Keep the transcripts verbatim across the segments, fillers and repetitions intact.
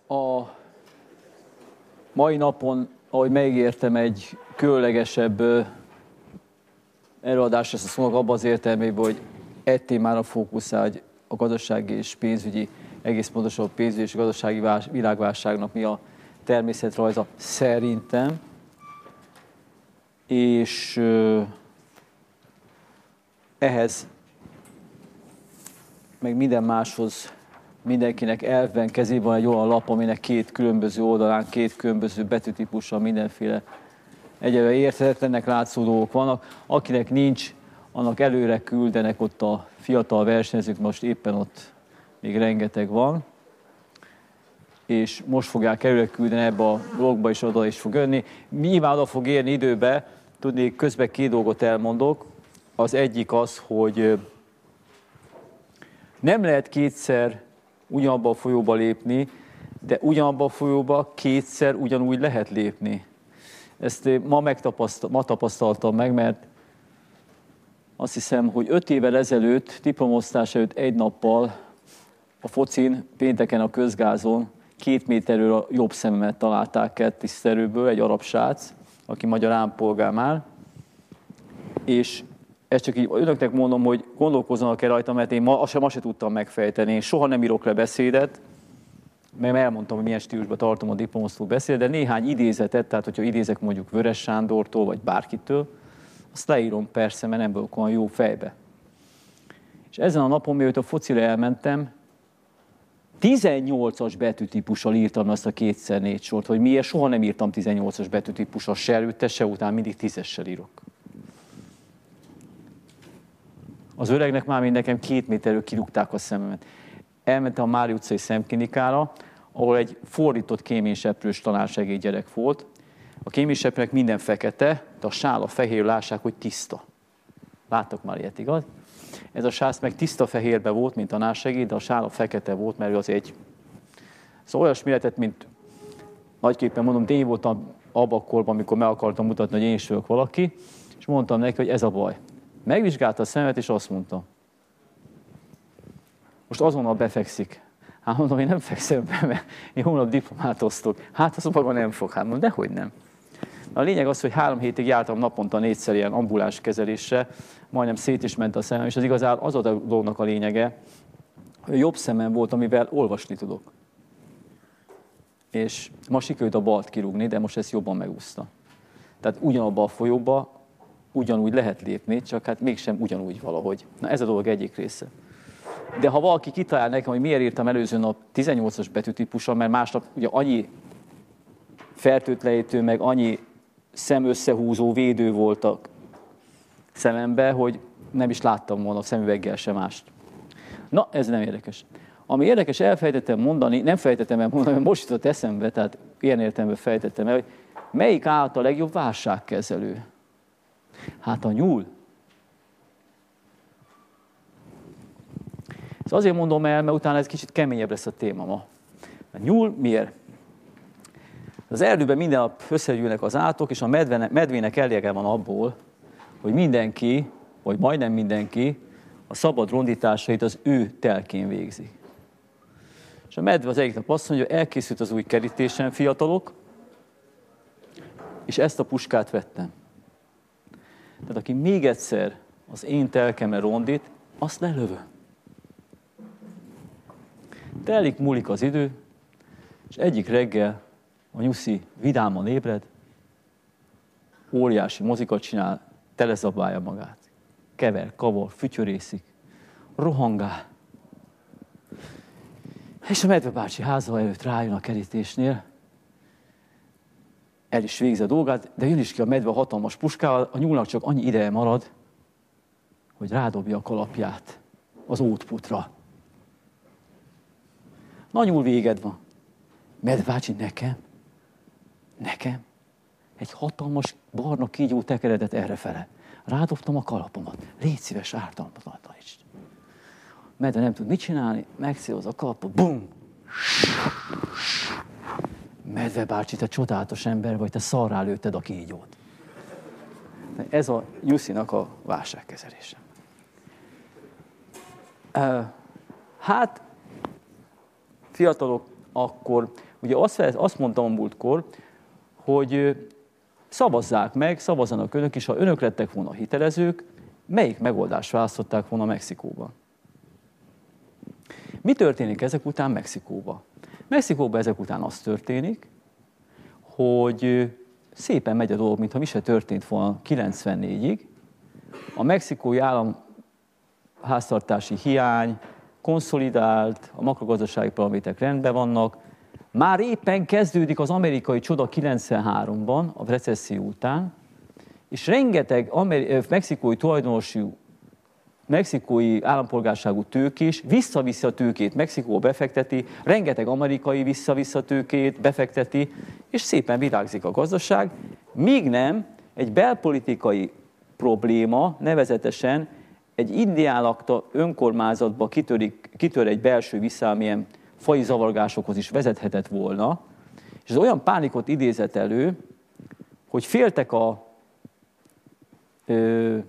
A mai napon, ahogy megértem, egy különlegesebb előadás lesz a szónak abban az értelmében, hogy egy témára fókuszál, hogy a gazdasági és pénzügyi, egész pontosan a pénzügyi és gazdasági vás, világválságnak mi a természetrajza szerintem. És uh, ehhez, meg minden máshoz mindenkinek elvben kezében van egy olyan lap, aminek két különböző oldalán, két különböző betűtípussal mindenféle egyelőre érthetetlennek látszó dolgok vannak. Akinek nincs, annak előre küldenek ott a fiatal versenyzők, most éppen ott még rengeteg van. És most fogják előre küldeni ebbe a blogba, és oda is fog jönni. Nyilván oda fog érni időbe, tudni, közben két dolgot elmondok. Az egyik az, hogy nem lehet kétszer ugyanabba a folyóba lépni, de ugyanabba a folyóba kétszer ugyanúgy lehet lépni. Ezt ma, megtapasztal, ma tapasztaltam meg, mert azt hiszem, hogy öt évvel ezelőtt, diplomosztás előtt egy nappal a focin, pénteken a közgázon két méterről a jobb szememet találták el tiszterőből, egy arab srác, aki magyar állampolgár már, és ezt csak így önöknek mondom, hogy gondolkozzanak el rajta, mert én ma, azt sem, azt sem tudtam megfejteni. Én soha nem írok le beszédet, mert elmondtam, hogy milyen stílusban tartom a diplomosztó beszédet, de néhány idézetet, tehát hogyha idézek mondjuk Vörös Sándortól, vagy bárkitől, azt leírom persze, mert nem vagyok olyan jó fejbe. És ezen a napon, mielőtt a focira elmentem, tizennyolcas betűtípussal írtam azt a kétszer négy sort, hogy miért soha nem írtam tizennyolcas betűtípussal, se előtte, se után, mindig tízessel írok. Az öregnek már mind nekem két méterről kirúgták a szememet. Elmentem a Mári utcai szemklinikára, ahol egy fordított kéményseprős tanársegédgyerek volt. A kéményseprőnek minden fekete, de a sála fehér, lássák, hogy tiszta. Láttak már ilyet, igaz? Ez a sász meg tiszta fehérbe volt, mint tanársegéd, de a sála fekete volt, mert ő az egy. Szóval olyasmi lehetett, mint nagyképpen mondom, de én voltam abban a korban, amikor meg akartam mutatni, hogy én is vagyok valaki, és mondtam neki, hogy ez a baj. Megvizsgálta a szemet, és azt mondta, most azonnal befekszik. Hát mondom, én nem fekszem be, mert én hónap diplomát osztok. Hát az maga nem fog. Hát mondom, dehogy nem. A lényeg az, hogy három hétig jártam naponta négyszer ilyen ambuláns kezelésre, majdnem szét is ment a szemem, és az igazán az a dolognak a lényege, hogy jobb szemem volt, amivel olvasni tudok. És ma sikerült a balt kirúgni, de most ezt jobban megúszta. Tehát ugyanabba a folyóba ugyanúgy lehet lépni, csak hát mégsem ugyanúgy valahogy. Na ez a dolog egyik része. De ha valaki kitalál nekem, hogy miért írtam előző nap tizennyolcas betűtípussal, mert másnap ugye annyi fertőtlenítő, meg annyi szemösszehúzó védő volt a szemembe, hogy nem is láttam volna a szemüveggel sem mást. Na, ez nem érdekes. Ami érdekes, elfejtettem mondani, nem fejtettem el mondani, mert most jutott eszembe, tehát ilyen értelemben fejtettem el, hogy melyik állat a legjobb válságkezelő? Hát a nyúl. Ezt azért mondom el, mert utána ez kicsit keményebb lesz a téma ma. A nyúl miért? Az erdőben minden nap összegyűlnek az állatok, és a medvének, medvének elége van abból, hogy mindenki, vagy majdnem mindenki, a szabad rondításait az ő telkén végzi. És a medve az egyik nap azt mondja, hogy elkészült az új kerítésen, fiatalok, és ezt a puskát vettem. Tehát aki még egyszer az én telkemre rondít, azt lelövöm. Telik, múlik az idő, és egyik reggel a nyuszi vidáman ébred, óriási mozikat csinál, telezabálja magát. Kever, kavar, fütyörészik, rohangál. És a medve bácsi háza előtt rájön a kerítésnél, el is végzi a dolgát, de jön is ki a medve a hatalmas puskával, a nyúlnak csak annyi ideje marad, hogy rádobja a kalapját az ótputra. Na, nyúl, véged van. Medve bácsi, nekem, nekem egy hatalmas barna kígyó tekeredett errefele. Rádobtam a kalapomat. Légy szíves, ártalmat tanítsd. Medve nem tud mit csinálni, megszéloz a kalapot, bum! Medve bácsi, te csodálatos ember vagy, te szarrá lőtted a kígyót. Ez a nyuszinak a válságkezelése. Hát, fiatalok, akkor Ugye azt, azt mondtam a múltkor, hogy szavazzák meg, szavazzanak önök is, ha önök lettek volna hitelezők, melyik megoldást választották volna Mexikóban. Mi történik ezek után Mexikóban? Mexikóban ezek után az történik, hogy szépen megy a dolog, mintha mi se történt volna kilencvennégyig. A mexikói állam háztartási hiány konszolidált, a makrogazdasági paraméterek rendben vannak. Már éppen kezdődik az amerikai csoda kilencvenháromban, a recesszió után, és rengeteg ameri- mexikói tulajdonosú, mexikói állampolgárságú tőkés visszaviszi a tőkét, Mexikó befekteti, rengeteg amerikai visszaviszi a tőkét, befekteti, és szépen virágzik a gazdaság, míg nem egy belpolitikai probléma, nevezetesen egy indián lakta önkormányzatba kitörik, kitör egy belső vissza, amilyen faji zavargásokhoz is vezethetett volna, és ez olyan pánikot idézett elő, hogy féltek a ö,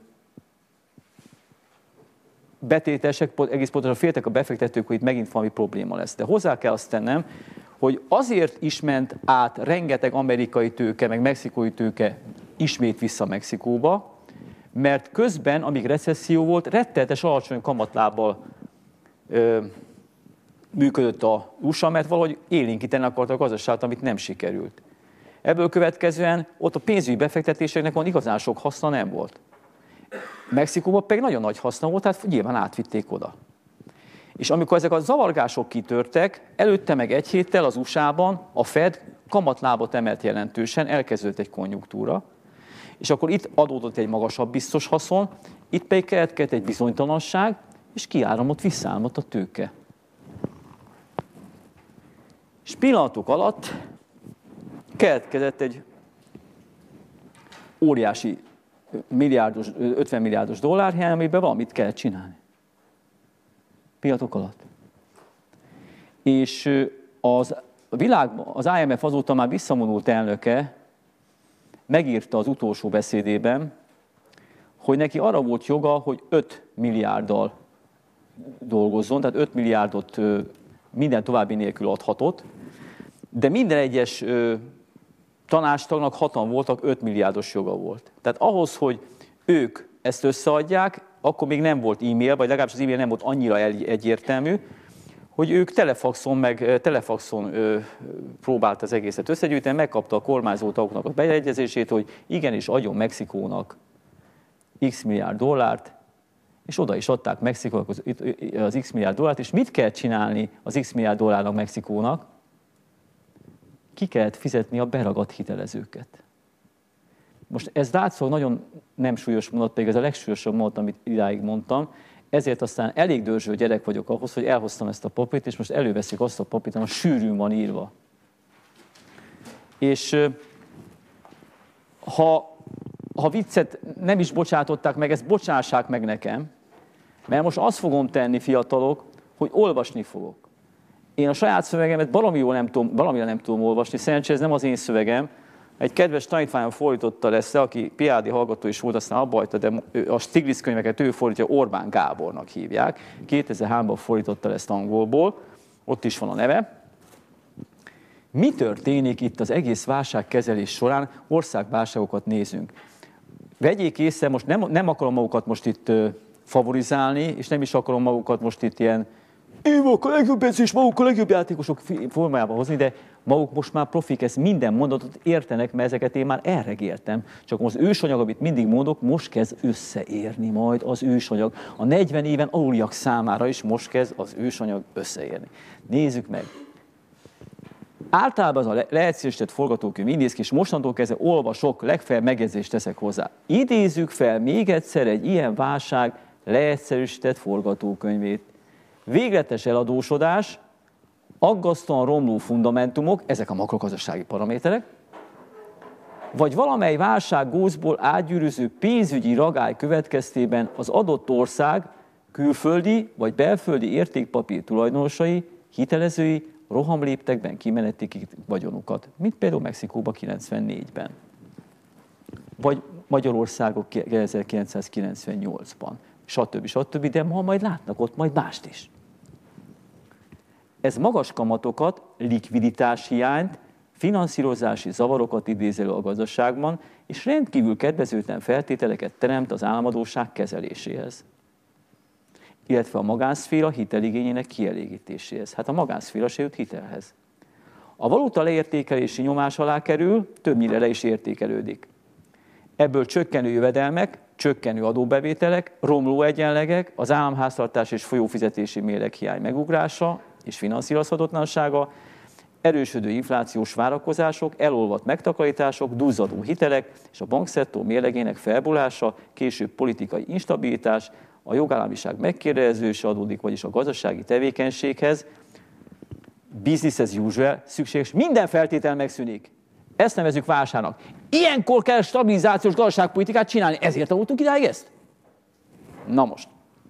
betétesek, egész pontosan féltek a befektetők, hogy itt megint valami probléma lesz. De hozzá kell azt tennem, hogy azért is ment át rengeteg amerikai tőke, meg mexikói tőke ismét vissza Mexikóba, mert közben, amíg recesszió volt, rettenetes alacsony kamatlábbal ö, működött a u es á, mert valahogy élénkíteni akarta a gazdaságot, amit nem sikerült. Ebből következően ott a pénzügyi befektetéseknek van igazán sok haszna nem volt. Mexikóban pedig nagyon nagy haszna volt, tehát nyilván átvitték oda. És amikor ezek a zavargások kitörtek, előtte meg egy héttel az u es á-ban a Fed kamatlábat emelt jelentősen, elkezdődött egy konjunktúra, és akkor itt adódott egy magasabb biztos haszon, itt pedig keletkezett egy bizonytalanság, és kiáramott, visszaáramott a tőke. És pillanatok alatt keletkezett egy óriási milliárdos, ötven milliárdos dollárhiány, amiben valamit kellett csinálni. Pillanatok alatt. És az világban, az i em ef azóta már visszavonult elnöke megírta az utolsó beszédében, hogy neki arra volt joga, hogy öt milliárddal dolgozzon, tehát öt milliárdot minden további nélkül adhatott, de minden egyes tanácstagnak hatan voltak, öt milliárdos joga volt. Tehát ahhoz, hogy ők ezt összeadják, akkor még nem volt e-mail, vagy legalábbis az e-mail nem volt annyira egyértelmű, hogy ők telefaxon, meg telefaxon ö, próbált az egészet összegyűjteni, megkapta a kormányzó tagoknak a beleegyezését, hogy igenis adjon Mexikónak x milliárd dollárt, és oda is adták Mexikónak az, az x milliárd dollárt, és mit kell csinálni az x milliárd dollárnak Mexikónak? Ki kellett fizetni a beragadt hitelezőket. Most ez látszólag nagyon nem súlyos mondat, pedig ez a legsúlyosabb mondat, amit idáig mondtam, ezért aztán elég dörzső gyerek vagyok ahhoz, hogy elhoztam ezt a papírt, és most előveszik azt a papírt, ami sűrűn van írva. És ha, ha viccet nem is bocsátották meg, ezt bocsássák meg nekem, mert most azt fogom tenni, fiatalok, hogy olvasni fogok. Én a saját szövegemet valami jól nem tudom, valamire nem tudom olvasni, szerencsére ez nem az én szövegem. Egy kedves tanítványom fordította ezt le, aki pé há dé hallgató is volt, aztán abba hagyta, de a Stiglitz könyveket ő fordítja, Orbán Gábornak hívják. kétezer-háromban fordította ezt angolból, ott is van a neve. Mi történik itt az egész válságkezelés során? Országválságokat nézünk. Vegyék észre, most nem, nem akarom magukat most itt favorizálni, és nem is akarom magukat most itt ilyen évok a legjobb és maguk a legjobb játékosok formájába hozni, de maguk most már profik, ezt minden mondatot értenek, mert ezeket én már elregéltem. Csak az ősanyag, amit mindig mondok, most kezd összeérni majd az ősanyag. A negyven éven aluliak számára is most kezd az ősanyag összeérni. Nézzük meg. Általában az a leegyszerűsített forgatókönyv így néz ki, és mostantól kezdve olvasok, legfeljebb megjegyzést teszek hozzá. Idézzük fel még egyszer egy ilyen válság leegyszerűsített forgatókönyvét. Végletes eladósodás, aggasztóan romló fundamentumok, ezek a makrogazdasági paraméterek, vagy valamely válság gócból átgyűrűző pénzügyi ragály következtében az adott ország külföldi vagy belföldi értékpapír tulajdonosai, hitelezői rohamléptekben kimenetik vagyonukat, mint például Mexikóban kilencvennégyben, vagy Magyarországon ezerkilencszázkilencvennyolcban, stb. stb., de ma majd látnak ott majd mást is. Ez magas kamatokat, likviditáshiányt, finanszírozási zavarokat idéz elő a gazdaságban, és rendkívül kedvezőtlen feltételeket teremt az államadósság kezeléséhez, illetve a magánszféra hiteligényének kielégítéséhez. Hát a magánszféra se jut hitelhez. A valuta leértékelési nyomás alá kerül, többnyire le is értékelődik. Ebből csökkenő jövedelmek, csökkenő adóbevételek, romló egyenlegek, az államháztartás és folyófizetési méreghiány megugrása és finanszírozhatatlansága, erősödő inflációs várakozások, elolvadt megtakarítások, duzzadó hitelek és a bankszektor mérlegének felbulása, később politikai instabilitás, a jogállamiság megkérdezése adódik, vagyis a gazdasági tevékenységhez business as usual szükséges, minden feltétel megszűnik. Ezt nevezzük válságnak. Ilyenkor kell stabilizációs gazdaságpolitikát csinálni. Ezért tanultunk idáig ezt? Na most.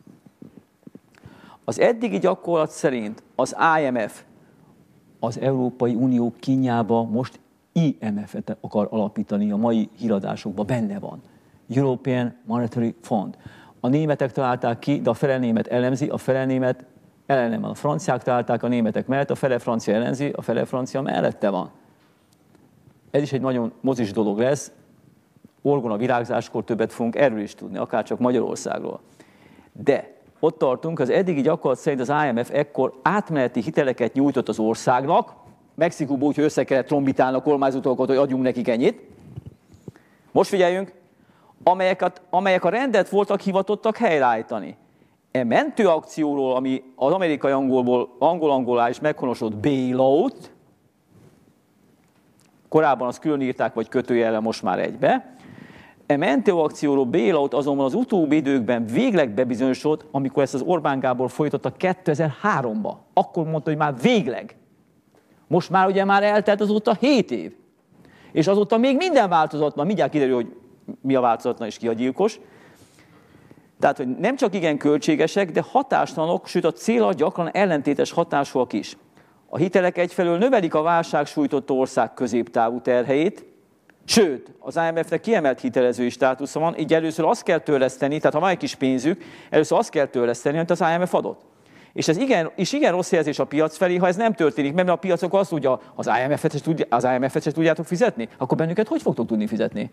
Az eddigi gyakorlat szerint az I M F, az Európai Unió kínjába most I M F-et akar alapítani, a mai híradásokban benne van. European Monetary Fund. A németek találták ki, de a fele német elemzi, a fele német ellene van. A franciák találták a németek mellett, a fele francia ellenzi, a fele francia mellette van. Ez is egy nagyon mozis dolog lesz. Orgona virágzáskor többet fogunk erről is tudni, akár csak Magyarországról. De ott tartunk, az eddigi gyakorlat szerint az I M F ekkor átmeneti hiteleket nyújtott az országnak, Mexikóból úgy, hogy össze kellett trombitálni a kormányzatokat, hogy adjunk nekik ennyit. Most figyeljünk, amelyeket, amelyek a rendet voltak hivatottak helyreállítani. E mentőakcióról, ami az amerikai angolból, angol-angolá is meghonosodott bailout, korábban azt külön írták, vagy kötőjellel, most már egybe. E mentőakcióról bailout azonban az utóbbi időkben végleg bebizonyosodott, amikor ezt az Orbán Gábor folytatta kétezer-háromban. Akkor mondta, hogy már végleg. Most már ugye már eltelt azóta hét év. És azóta még minden változatlan, mindjárt kiderül, hogy mi a változatlan és ki a gyilkos. Tehát, hogy nem csak igen költségesek, de hatástalanok, sőt a célra gyakran ellentétes hatásúak is. A hitelek egyfelől növelik a válság sújtott ország középtávú terheit, sőt, az I M F-nek kiemelt hitelezői státusza van, így először azt kell törleszteni, tehát ha van egy kis pénzük, először azt kell törleszteni, amit az I M F adott. És ez igen, és igen rossz jelzés a piac felé, ha ez nem történik, mert a piacok azt tudja, az I M F-et tudja, az I M F-et se tudjátok fizetni, akkor bennünket hogy fogtok tudni fizetni?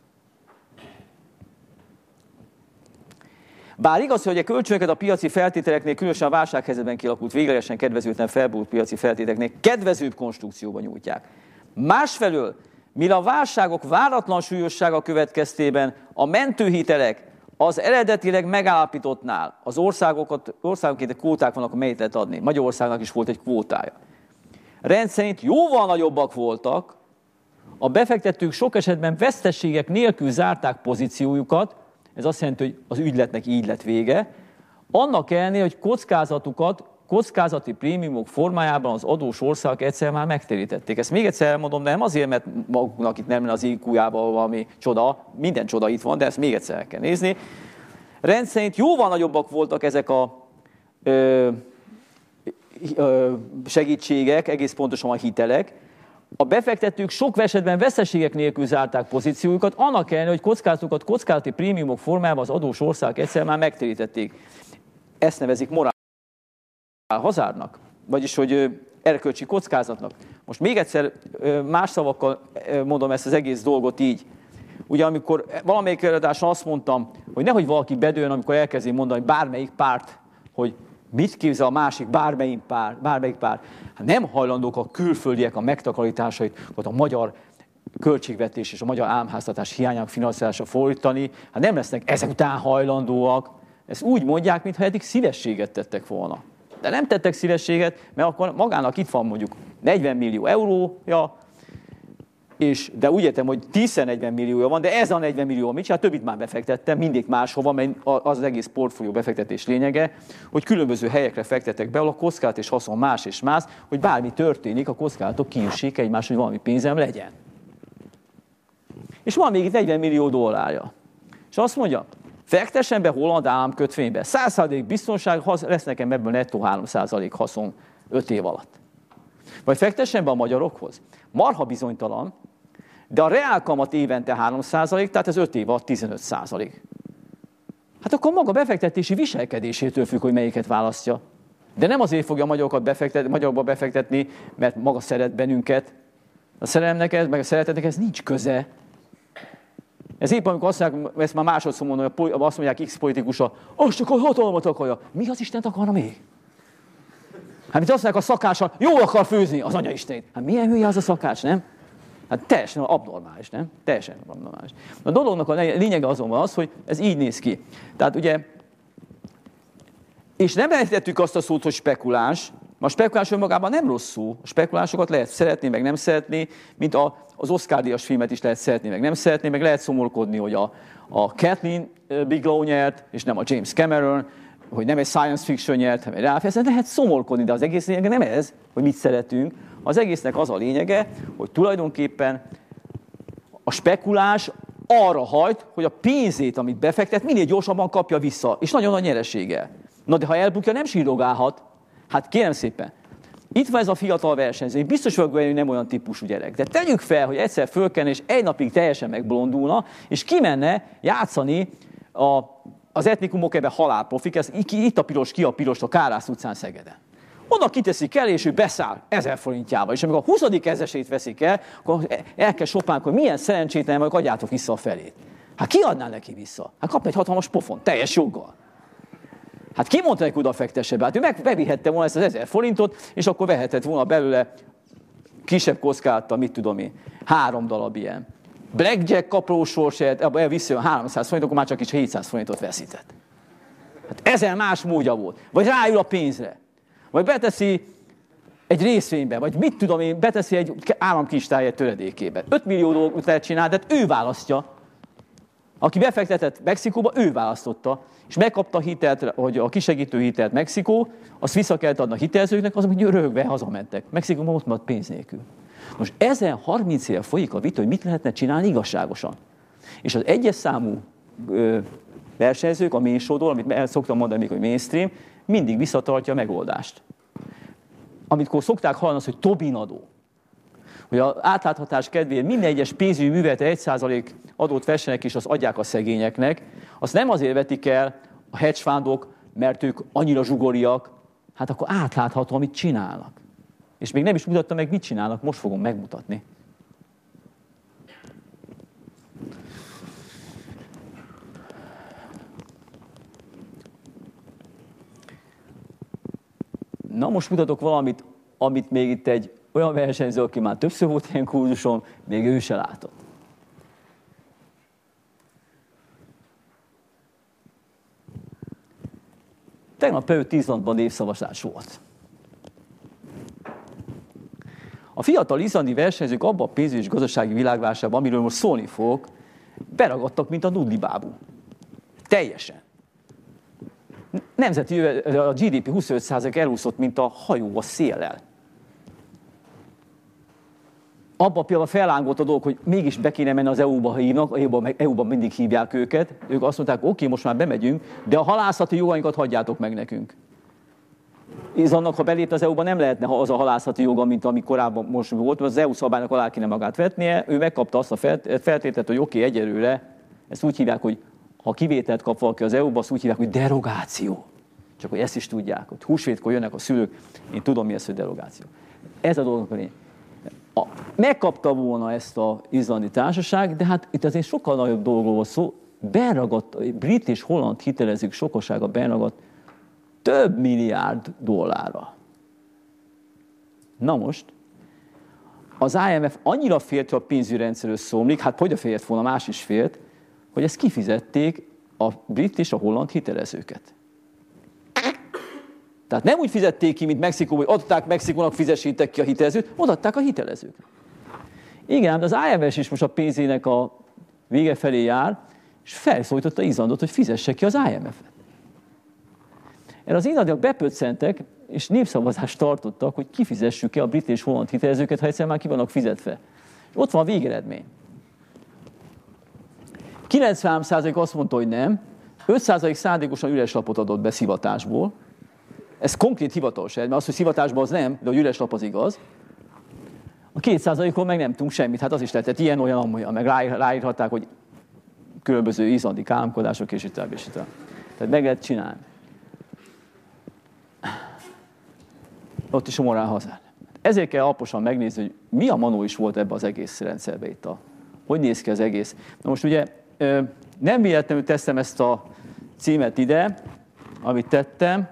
Bár igaz, hogy a kölcsönöket a piaci feltételeknél, különösen a válsághelyzetben kialakult véglegesen kedvezőtlen felbújt piaci feltételeknél kedvezőbb konstrukcióban nyújtják. Másfelől, mire a válságok váratlan súlyossága következtében a mentőhitelek az eredetileg megállapítottnál, az országokat, országonként kvóták vannak, amelyet lehet adni. Magyarországnak is volt egy kvótája. Rendszerint jóval nagyobbak voltak, a befektetők sok esetben veszteségek nélkül zárták pozíciójukat, ez azt jelenti, hogy az ügyletnek így lett vége, annak ellenére, hogy kockázatukat, kockázati prémiumok formájában az adós országok egyszer már megtérítették. Ezt még egyszer elmondom, de nem azért, mert maguknak itt nem lenne az I Q-jában valami csoda, minden csoda itt van, de ezt még egyszer el kell nézni. Rendszerint jóval nagyobbak voltak ezek a ö, ö, segítségek, egész pontosan a hitelek. A befektetők sok esetben veszteségek nélkül zárták pozíciójukat, annak ellenére, hogy kockázatokat kockázati prémiumok formájában az adós országok egyszer már megtérítették. Ezt nevezik morál hazárnak, vagyis hogy erkölcsi kockázatnak. Most még egyszer más szavakkal mondom ezt az egész dolgot így. Ugye amikor valamelyik előadáson azt mondtam, hogy nehogy valaki bedőjön, amikor elkezdi mondani bármelyik párt, hogy mit képzel a másik bármelyik párt, bármelyik párt. Hát nem hajlandók a külföldiek a megtakarításait, vagy a magyar költségvetés és a magyar államháztartás hiányának finanszírozása fordítani, hát nem lesznek ezek után hajlandóak. Ezt úgy mondják, mintha eddig szívességet tettek volna. De nem tettek szívességet, mert akkor magának itt van mondjuk negyven millió eurója, és, de úgy értem, hogy tízszer negyven milliója van, de ez a negyven millió, mit csinál, többit már befektettem, mindig máshova, mert az az egész portfólió befektetés lényege, hogy különböző helyekre fektetek be, ahol a kockázat és haszon más és más, hogy bármi történik, a kockázatok kiüssék egymás, hogy valami pénzem legyen. És van még itt negyven millió dollárja. És azt mondja, fektessen be holland államkötvénybe, száz százalék biztonság, lesz nekem ebből nettó három százalék haszon öt év alatt. Vagy fektessen be a magyarokhoz. Marha bizonytalan, de a reálkamat évente három százalék, tehát ez öt év alatt tizenöt százalék. Hát akkor maga befektetési viselkedésétől függ, hogy melyiket választja. De nem azért fogja a magyarokat befektetni, magyarokba befektetni, mert maga szeret bennünket. A szerelemnek ez, meg a szeretetnek ez nincs köze. Ez épp amikor azt mondják, ezt már másodszor mondom, hogy azt mondják X politikusa, azt csak a hatalmat akarja. Mi az Istent akarna még? Hát mint azt mondják a szakácsan, jól akar főzni az anyaistét. Hát milyen hülye az a szakács, nem? Hát teljesen abnormális, nem? Teljesen abnormális. A dolognak a lényege azonban az, hogy ez így néz ki. Tehát ugye, és nem elhitettük azt a szót, hogy spekulás. A spekulás önmagában nem rossz szó. A spekulásokat lehet szeretni, meg nem szeretni, mint a, az Oscar-díjas filmet is lehet szeretni, meg nem szeretni, meg lehet szomorkodni, hogy a, a Kathleen Bigelow nyert, és nem a James Cameron, hogy nem egy science fiction nyert, hanem egy ráfeszet, lehet szomorkodni, de az egész lényege nem ez, hogy mit szeretünk. Az egésznek az a lényege, hogy tulajdonképpen a spekulás arra hajt, hogy a pénzét, amit befektet, minél gyorsabban kapja vissza, és nagyon nagy nyereséggel. Na de ha elbukja, nem sírdogálhat. Hát kérem szépen, itt van ez a fiatal versenyző, én biztos vagyok benne, hogy nem olyan típusú gyerek. De tegyük fel, hogy egyszer fölkelne, és egy napig teljesen megblondulna, és kimenne játszani a, az etnikumok ebben halálprofik, ez, itt a piros, ki a piros, a Kárász utcán Szegeden. Oda kiteszik el, és ő beszáll ezer forintjával. És amikor a huszadik ezresét veszik el, akkor el kell sopálni, hogy milyen szerencsétlen vagyok, adjátok vissza a felét. Hát ki adná neki vissza? Hát kapna egy hatalmas pofon, teljes joggal. Hát ki mondta, hogy oda fektesse be? Hát ő meg bevihette volna ezt az ezer forintot, és akkor vehetett volna belőle kisebb kockáttal, mit tudom én, három darab ilyen. Blackjack kaprósorsért, abban visszajön háromszáz forint, akkor már csak is hétszáz forintot veszített. Hát ezer más módja volt. Vagy ráül a pénzre. Vagy beteszi egy részvénybe, vagy mit tudom én, beteszi egy államkincstár töredékébe. öt millió dolgot lehet csinálni, de ő választja. Aki befektetett Mexikóba, ő választotta, és megkapta a hitelt, hogy a kisegítő hitelt Mexikó, azt vissza kellett adni a hitelzőknek, azok hogy röhögve hazamentek. Mexikóban ott maradt pénz nélkül. Most ezen harminc éve folyik a vita, hogy mit lehetne csinálni igazságosan. És az egyes számú ö, versenyzők, a mainstream, amit el szoktam mondani még, hogy mainstream, mindig visszatartja a megoldást. Amikor szokták hallani azt, hogy Tobin adó, hogy az átláthatás kedvéért minden egyes pénzügyi művelte egy százalék adót vessenek és azt adják a szegényeknek, azt nem azért vetik el a hedge fundok, mert ők annyira zsugoriak, hát akkor átlátható, amit csinálnak. És még nem is mutatta meg, mit csinálnak, most fogom megmutatni. Na most mutatok valamit, amit még itt egy olyan versenyző, aki már többször volt ilyen kurzuson, még ő se látott. Tegnap például Izlandban népszavazás volt. A fiatal izlandi versenyzők abban a pénzügyi és gazdasági világválságban, amiről most szólni fogok, beragadtak, mint a nudlibábú. Teljesen. Nemzeti a gé dé pé huszonöt százalék elúszott, mint a hajó a széllel. Abban például fellángolt a dolog, hogy mégis be kéne menni az é u-ba, ha hívnak, é u-ban mindig hívják őket. Ők azt mondták, oké, okay, most már bemegyünk, de a halászati jogainkat hagyjátok meg nekünk. Izlandnak, ha belépne az é u-ba, nem lehetne az a halászati joga, mint ami korábban most volt, mert az é u szabálynak alá kéne magát vetnie. Ő megkapta azt a feltételt, hogy oké, okay, egyelőre, ezt úgy hívják, hogy ha kivételt kap valaki az é u-ba, azt úgy hívják, hogy derogáció. Csak hogy ezt is tudják, hogy húsvétkor jönnek a szülők, én tudom, mi ez, hogy derogáció. Ez a dolog a lényeg. A, megkapta volna ezt az izlandi társaság, de hát itt azért sokkal nagyobb dolgról volt szó. Beragadt, brit és holland hitelezők sokasága beragadt több milliárd dollárra. Na most, az i em ef annyira félt, hogy a pénzügyi rendszer összeomlik, hát hogy a félt volna, más is félt, hogy ezt kifizették a brit és a holland hitelezőket. Tehát nem úgy fizették ki, mint Mexikóban, hogy adták Mexikónak, fizessétek ki a hitelezőt, odaadták a hitelezőknek. Igen, de az i em ef is most a pénzének a vége felé jár, és felszólította Izlandot, hogy fizesse ki az i em ef-et. Erre az izlandiak bepöccentek, és népszavazást tartottak, hogy kifizessük ki a brit és holland hitelezőket, ha egyszer már ki vannak fizetve. És ott van a végeredmény. kilencvenhárom százalék azt mondta, hogy nem, öt százalék szándékosan üres lapot adott be szivatásból. Ez konkrét hivatalos eredmény, mert az, hogy szivatásban az nem, de hogy üres lap az igaz. A két százalékon meg nem tudunk semmit, hát az is lehetett ilyen, olyan, amolyan, meg ráírhatták, hogy különböző izlandi álmodások, és itt tovább, és itt tovább. Tehát meg lehet csinálni. ott is a morál hazard. Ezért kell alaposan megnézni, hogy mi a manó is volt ebbe az egész rendszerbe itt. A, hogy néz ki az egész. Na most ugye nem véletlenül teszem ezt a címet ide, amit tettem.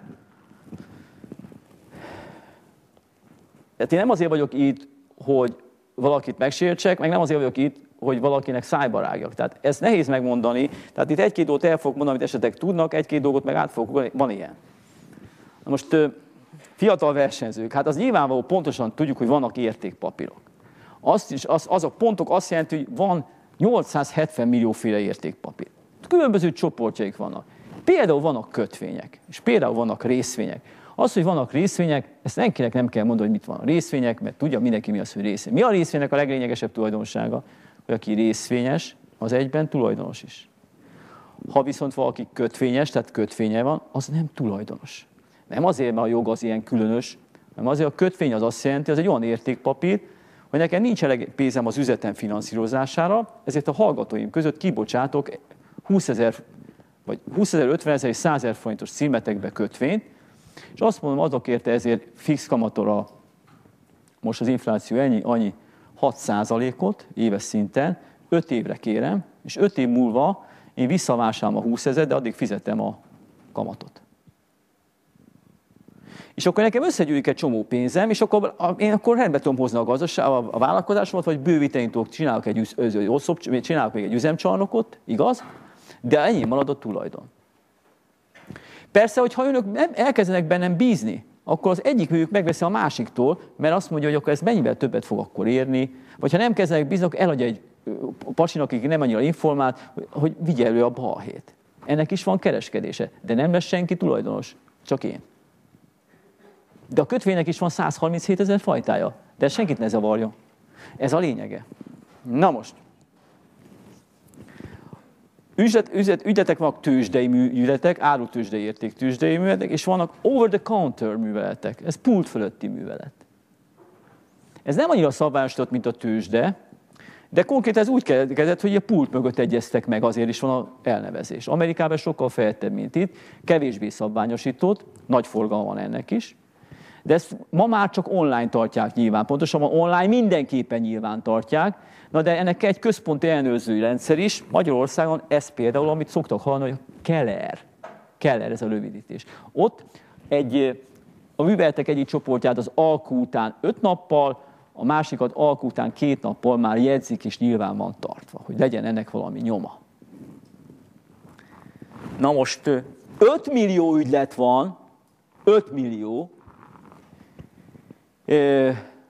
Tehát én nem azért vagyok itt, hogy valakit megsértsek, meg nem azért vagyok itt, hogy valakinek szájba rágjak. Tehát ez nehéz megmondani. Tehát itt egy-két dolgot el fogok mondani, amit esetleg tudnak, egy-két dolgot meg át fogok, van ilyen. Na most fiatal versenyzők, hát az nyilvánvaló pontosan tudjuk, hogy vannak értékpapírok. Azt is, az, azok pontok azt jelenti, hogy van nyolcszázhetven millióféle értékpapír. Különböző csoportjaik vannak. Például vannak kötvények, és például vannak részvények. Az, hogy vannak részvények, ezt senkinek nem kell mondani, hogy mit van a részvények, mert tudja mindenki, mi az, hogy részvény. Mi a részvénynek a leglényegesebb tulajdonsága? Hogy aki részvényes, az egyben tulajdonos is. Ha viszont valaki kötvényes, tehát kötvénye van, az nem tulajdonos. Nem azért, mert a jog az ilyen különös, hanem azért a kötvény az azt jelenti, az egy olyan értékpapír, hogy nekem nincs elég pénzem az üzletem finanszírozására, ezért a hallgatóim között kibocsátok húszezer, vagy húszezer, ötvenezer és százezer forintos címetekbe kötvényt, és azt mondom, adok érte ezért fix kamatora, most az infláció ennyi, annyi hat százalékot éves szinten, öt évre kérem, és öt év múlva én visszavásárolom a húszezer, de addig fizetem a kamatot. És akkor nekem összegyűlik egy csomó pénzem, és akkor én akkor rendbe tudom hozni a gazdaság, a vállalkozásomat, vagy bővíteni tudok, csinálok, egy, csinálok még egy üzemcsarnokot, igaz? De ennyi marad a tulajdon. Persze, hogyha önök nem elkezdenek bennem bízni, akkor az egyik őjük megveszi a másiktól, mert azt mondja, hogy akkor ez mennyivel többet fog akkor érni, vagy ha nem kezdenek bízni, akkor eladja egy pasinak, aki nem annyira informált, hogy vigye elő a balhét. Ennek is van kereskedése, de nem lesz senki tulajdonos, csak én. De a kötvénynek is van százharminchétezer fajtája, de senkit ne zavarjon. Ez a lényege. Na most. Ügylet, ügylet, ügyletek vannak tőzsdei műveletek, árutőzsdei értéktőzsdei műveletek, és vannak over-the-counter műveletek. Ez pult fölötti művelet. Ez nem annyira szabványosított, mint a tőzsde, de konkrétan ez úgy kezdett, hogy a pult mögött egyeztek meg, azért is van az elnevezés. Amerikában sokkal fejlettebb, mint itt, kevésbé szabványosított, nagy forgalma van ennek is, de ezt ma már csak online tartják nyilván. Pontosabban online mindenképpen nyilván tartják, na de ennek egy központi ellenőrzői rendszer is. Magyarországon ez például, amit szoktak hallani, hogy Keller. Keller, ez a rövidítés. Ott egy, a műveletek egyik csoportját az alkú után öt nappal, a másikat alkú után két nappal már jegyzik, és nyilván van tartva, hogy legyen ennek valami nyoma. Na most öt millió ügylet van, öt millió, E,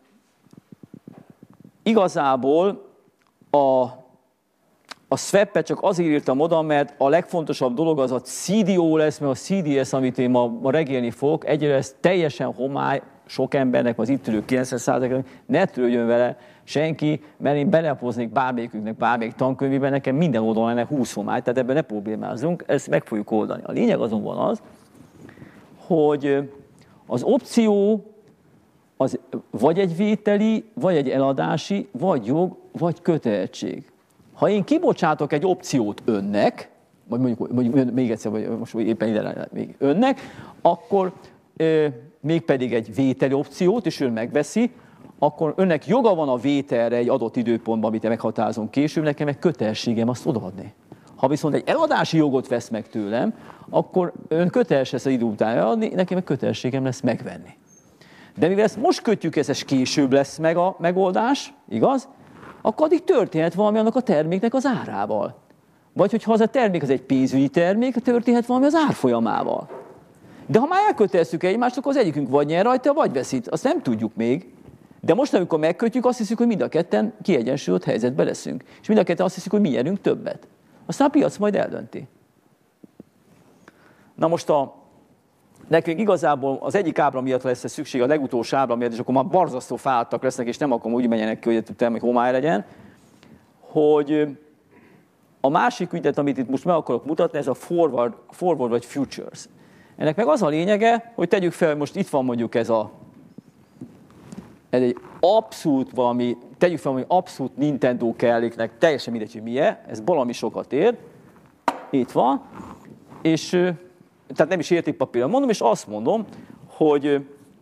igazából a, a swap-et csak azért írtam oda, mert a legfontosabb dolog az a cé dé o lesz, mert a cé dé es, amit én ma, ma regélni fogok, egyre ez teljesen homály, sok embernek, az itt ülő kilencven százaléknak, ne törődjön vele senki, mert én belehoznék bármelyikünknek, bármelyik tankönyvében, nekem minden oldalon lenne húsz homály, tehát ebben ne problémázunk, ezt meg fogjuk oldani. A lényeg azonban az, hogy az opció az vagy egy vételi, vagy egy eladási, vagy jog, vagy kötelesség. Ha én kibocsátok egy opciót önnek, vagy mondjuk, mondjuk még egyszer, vagy most éppen ide még önnek, akkor e, mégpedig egy vételi opciót, és ön megveszi, akkor önnek joga van a vételre egy adott időpontban, amit meghatározom később, nekem egy kötelességem azt odaadni. Ha viszont egy eladási jogot vesz meg tőlem, akkor ön köteles lesz az idő után eladni, nekem egy kötelességem lesz megvenni. De mivel ezt most kötjük, ez később lesz meg a megoldás, igaz? Akkor addig történhet valami annak a terméknek az árával. Vagy hogyha az a termék az egy pénzügyi termék, történhet valami az árfolyamával. De ha már elkötelezzük egymást, akkor az egyikünk vagy nyer rajta, vagy veszít. Azt nem tudjuk még. De most, amikor megkötjük, azt hiszük, hogy mind a ketten kiegyensúlyozott helyzetbe leszünk. És mind a ketten azt hiszük, hogy mi nyerünk többet. Aztán a piac majd eldönti. Na most a nekünk igazából az egyik ábra miatt lesz szükség, a legutolsó ábra miatt, és akkor már borzasztó fáradtak lesznek, és nem akarom úgy menjenek ki, hogy termék homály legyen, hogy a másik ügylet, amit itt most meg akarok mutatni, ez a forward, forward vagy futures. Ennek meg az a lényege, hogy tegyük fel, hogy most itt van mondjuk ez a ez egy abszolút valami, tegyük fel, hogy abszolút Nintendo kelléknek, teljesen mindegy, hogy milyen, ez valami sokat ér, itt van, és tehát nem is értékpapírra mondom, és azt mondom, hogy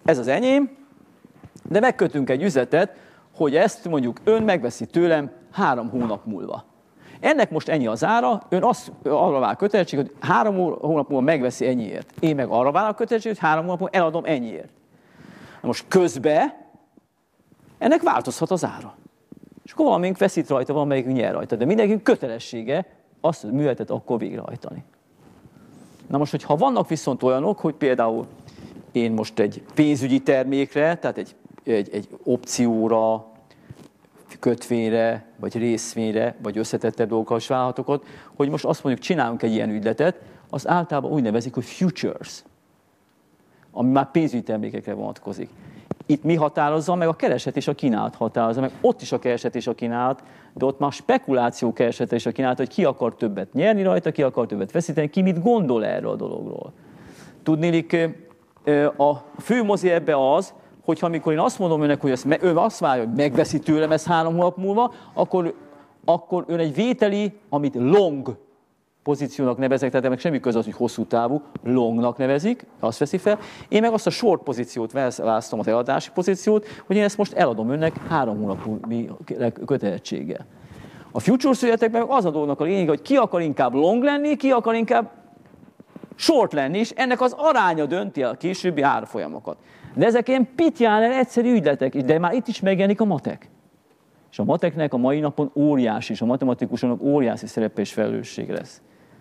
ez az enyém, de megkötünk egy üzletet, hogy ezt mondjuk ön megveszi tőlem három hónap múlva. Ennek most ennyi az ára, ön azt arra vár kötelezettség, hogy három hónap múlva megveszi ennyiért. Én meg arra vár a kötelezettség, hogy három hónap múlva eladom ennyiért. Na most közben ennek változhat az ára. És akkor valamelyik veszít rajta, valamelyik nyer rajta. De mindenki kötelessége azt a műveletet akkor végrehajtani. Na most, hogyha vannak viszont olyanok, hogy például én most egy pénzügyi termékre, tehát egy, egy, egy opcióra, kötvényre, vagy részvényre, vagy összetettebb dolgokkal is vállalhatok ott, hogy most azt mondjuk, csinálunk egy ilyen ügyletet, az általában úgy nevezik, hogy futures, ami már pénzügyi termékekre vonatkozik. Itt mi határozza meg? A kereslet és a kínálat határozza meg. Ott is a kereslet és a kínálat, de ott már spekuláció kereslet és a kínálat, hogy ki akar többet nyerni rajta, ki akar többet veszíteni, ki mit gondol erről a dologról. Tudnélik, a fő mozi ebbe az, hogyha amikor én azt mondom önnek, hogy ezt, ő azt várja, hogy megveszi tőlem ezt három hónap múlva, akkor, akkor ön egy vételi, amit long pozíciónak nevezek, tehát ennek semmi köze az, hogy hosszú távú, longnak nevezik, azt veszi fel. Én meg azt a short pozíciót választom, az eladási pozíciót, hogy én ezt most eladom önnek három hónap kötelezettséggel. A futures ügyletekben meg az a dolognak a lényeg, hogy ki akar inkább long lenni, ki akar inkább short lenni, és ennek az aránya dönti a későbbi árfolyamokat. De ezek ilyen pitjánál egyszerű ügyletek, de már itt is megjelenik a matek. És a mateknek a mai napon óriási, és a matematikusoknak óriási szerepe és felelősség lesz.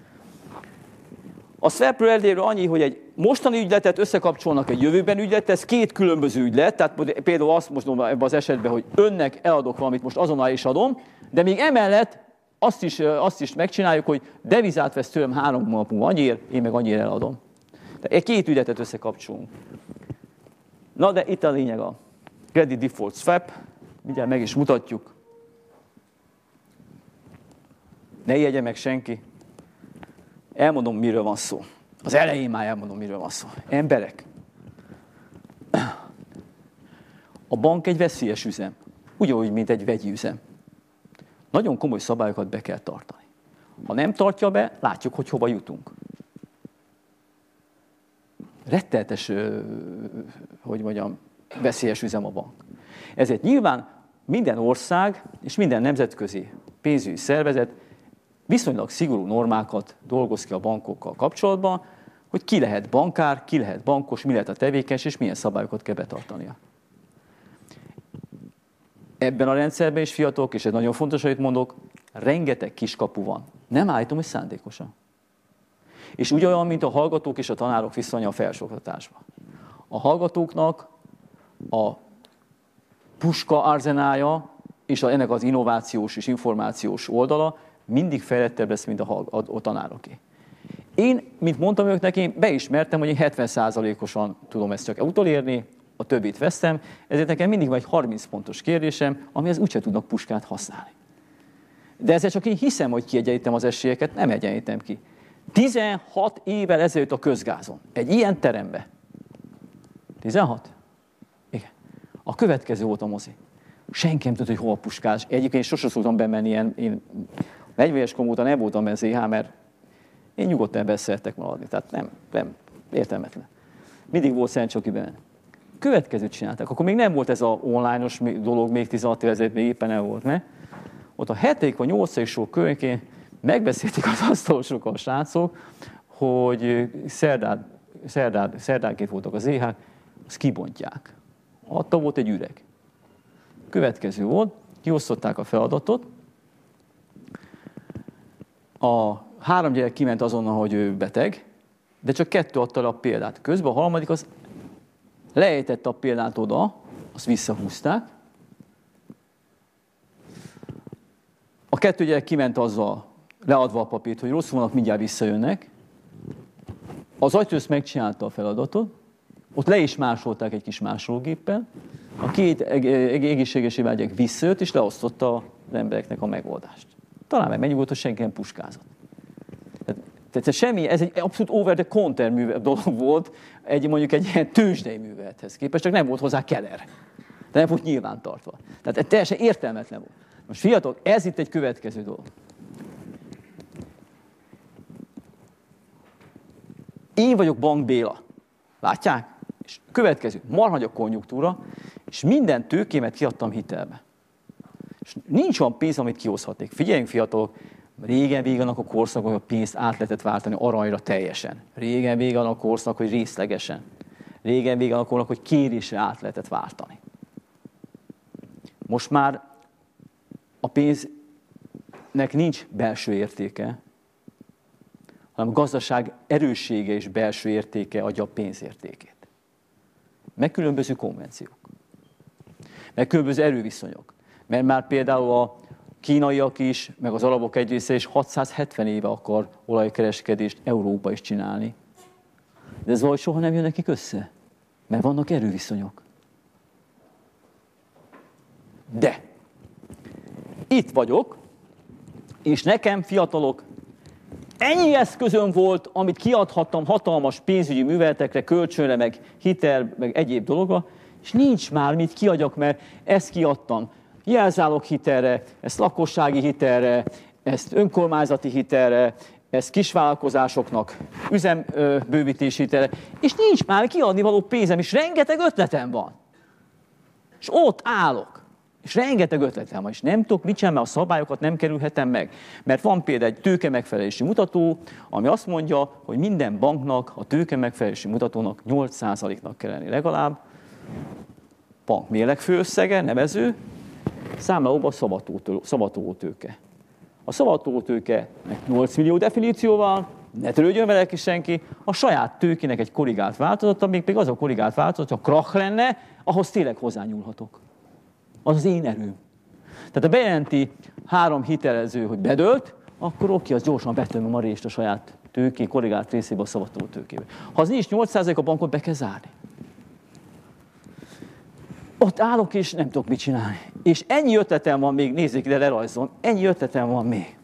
A swap erdéről annyi, hogy egy mostani ügyletet összekapcsolnak egy jövőben ügylet, ez két különböző ügylet, tehát például azt most mondom ebben az esetben, hogy önnek eladok valamit, most azonnal is adom, de még emellett azt is, azt is megcsináljuk, hogy devizát vesz tőlem három hónap múlva annyiért, én meg annyira eladom. Tehát egy két ügyletet összekapcsolunk. Na de itt a lényeg a credit default swap, mindjárt meg is mutatjuk. Ne ijedje meg senki. Elmondom, miről van szó. Az elején már elmondom, miről van szó. Emberek. A bank egy veszélyes üzem. Ugyanúgy, mint egy vegyi üzem. Nagyon komoly szabályokat be kell tartani. Ha nem tartja be, látjuk, hogy hova jutunk. Retteltes, hogy mondjam, veszélyes üzem a bank. Ezért nyilván minden ország és minden nemzetközi pénzügyi szervezet viszonylag szigorú normákat dolgoz ki a bankokkal kapcsolatban, hogy ki lehet bankár, ki lehet bankos, mi lehet a tevékenység, és milyen szabályokat kell betartania. Ebben a rendszerben is, fiatalok, és ez nagyon fontos, amit mondok, rengeteg kiskapu van. Nem állítom, hogy szándékosan. És ugyanolyan, mint a hallgatók és a tanárok viszonya a felsőoktatásban. A hallgatóknak a puska arzenája és ennek az innovációs és információs oldala mindig fejlettebb lesz, mint a, a, a tanároké. Én, mint mondtam önöknek, én beismertem, hogy én hetven százalékosan tudom ezt csak utolérni, a többit vesztem, ezért nekem mindig van egy harminc pontos kérdésem, amihez úgyse tudnak puskát használni. De ezzel csak én hiszem, hogy kiegyenítem az esélyeket, nem egyenítem ki. tizenhat évvel ezelőtt a közgázon, egy ilyen terembe. tizenhat? Igen. A következő volt a mozi. Senki nem tudta, hogy hol puskás. Egyébként én sosem szoktam bemenni ilyen, én negyvenes kom óta nem voltam ez zé há, mert én nyugodtan ebben szerettek maradni. Tehát nem, nem, értelmetlen. Mindig volt szent csak bemenni. Következőt csináltak. Akkor még nem volt ez a online-os dolog, még tizenhat évvel ezelőtt még éppen nem volt, ne? Ott a hetedik vagy nyolcadik sor környékén megbeszélték az asztalosokkal a srácok, hogy szerdán, szerdán, szerdánként voltak az zé há-k, azt kibontják. Adta volt egy üreg. Következő volt, kiosztották a feladatot, a három gyerek kiment azonnal, hogy ő beteg, de csak kettő adta a példát. Közben a harmadik az lejtette a példát oda, azt visszahúzták. A kettő gyerek kiment azzal, leadva a papírt, hogy rosszul vannak, mindjárt visszajönnek. Az agytősz megcsinálta a feladatot, ott le is másolták egy kis másológéppel. A két egészséges vágyek visszajött, és leosztotta az embereknek a megoldást. Talán meg megnyugodt, hogy senki nem puskázott. Tehát, tehát semmi, ez egy abszolút over the counter művel dolog volt, egy, mondjuk egy ilyen tőzsdei művelethez képest, csak nem volt hozzá keller. De nem volt nyilvántartva. Tehát ez teljesen értelmetlen volt. Most fiatalok, ez itt egy következő dolog. Én vagyok Bank Béla. Látják? És következő, marha nagy a konjunktúra, és minden tőkémet kiadtam hitelbe. És nincs olyan pénz, amit kihozhatnék. Figyeljünk, fiatalok, régen vége annak a korszak, hogy a pénzt át lehetett váltani aranyra teljesen. Régen vége annak a korszak, hogy részlegesen. Régen vége annak a korszak, hogy kérésre át lehetett váltani. Most már a pénznek nincs belső értéke, hanem a gazdaság erőssége és belső értéke adja a pénzértékét. Megkülönböző konvenciók. Megkülönböző erőviszonyok. Mert már például a kínaiak is, meg az arabok egy része is hatszázhetven éve akar olajkereskedést Európa is csinálni. De ez valahogy soha nem jön nekik össze. Mert vannak erőviszonyok. De itt vagyok, és nekem, fiatalok, ennyi eszközöm volt, amit kiadhattam hatalmas pénzügyi műveletekre, kölcsönre, meg hitel, meg egyéb dologra, és nincs már mit kiadjak, mert ezt kiadtam jelzálog hitelre, ezt lakossági hitelre, ezt önkormányzati hitelre, ezt kisvállalkozásoknak üzembővítési hitelre, és nincs már kiadni való pénzem, és rengeteg ötletem van. És ott állok. És rengeteg ötletem van, és nem tudok mit csinálni, mert a szabályokat nem kerülhetem meg. Mert van például egy tőkemegfelelési mutató, ami azt mondja, hogy minden banknak, a tőkemegfelelési mutatónak nyolc százaléknak kell lenni legalább. Bank mérlegfőösszege, nevező, számlálóban szabaduló tőke. A szabaduló tőkenek nyolc millió definícióval, ne törődjön vele ki senki, a saját tőkének egy korrigált változata, még pedig az a korrigált változat, ha krach lenne, ahhoz tényleg hozzányúlhatok. Az az én erőm. Tehát ha bejelenti három hitelező, hogy bedőlt, akkor oké, az gyorsan betömöm a részt a saját tőké, korrigált részébe, a szabaduló tőkébe. Ha az nincs nyolc százalék, a bankot be kell zárni. Ott állok, és nem tudok mit csinálni. És ennyi ötletem van még, nézzék ide, lerajzolom, ennyi ötletem van még.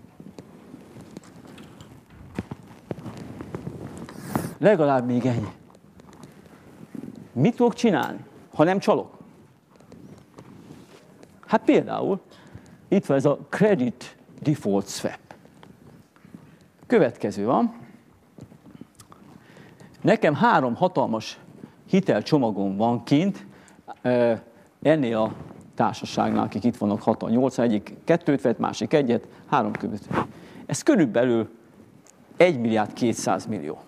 Legalább még ennyi. Mit tudok csinálni, ha nem csalok? Hát például itt van ez a Credit Default Swap. Következő van. Nekem három hatalmas hitelcsomagom van kint, ennél a társaságnál, akik itt vannak hatan, nyolcan, egyik kettőt vett, másik egyet, három követ. Ez körülbelül egy milliárd kétszáz millió.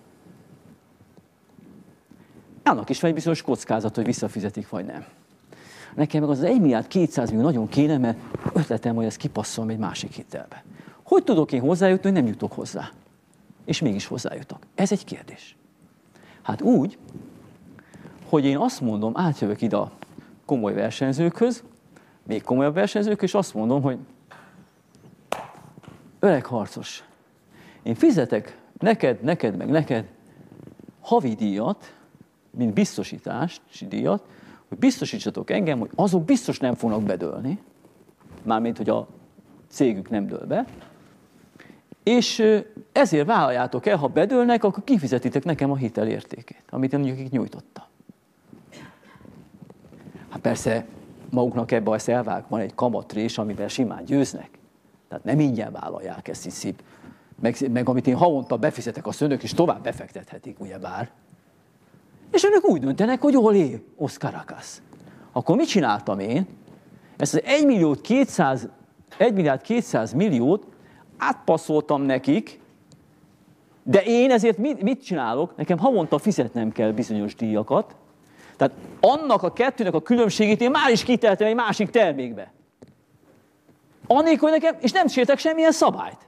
Annak is van egy bizonyos kockázat, hogy visszafizetik, vagy nem. Nekem meg az egy milliárd kétszáz millió nagyon kéne, mert ötletem, hogy ezt kipasszolom egy másik hitelbe. Hogy tudok én hozzájutni, hogy nem jutok hozzá? És mégis hozzájutok. Ez egy kérdés. Hát úgy, hogy én azt mondom, átjövök ide a komoly versenyzőkhöz, még komolyabb versenyzők, és azt mondom, hogy öreg harcos, én fizetek neked, neked, meg neked havi díjat, mint biztosítási díjat, hogy biztosítsatok engem, hogy azok biztos nem fognak bedőlni, mármint, hogy a cégük nem dől be, és ezért vállaljátok el, ha bedőlnek, akkor kifizetitek nekem a hitelértékét, amit én mondjuk nyújtottam. Hát persze maguknak ebben ezt elvág, van egy kamatrés, amivel simán győznek. Tehát nem ingyen vállalják ezt is szép. Meg, meg amit én havonta befizetek, azt önök is tovább befektethetik, ugyebár. És önök úgy döntenek, hogy olé, Oscar Acas. Akkor mit csináltam én? Ezt az egy milliárd kétszáz milliót átpasszoltam nekik, de én ezért mit, mit csinálok? Nekem havonta fizetnem kell bizonyos díjakat. Tehát annak a kettőnek a különbségét én már is kiteltem egy másik termékbe. Annélkül nekem, és nem sértek semmilyen szabályt.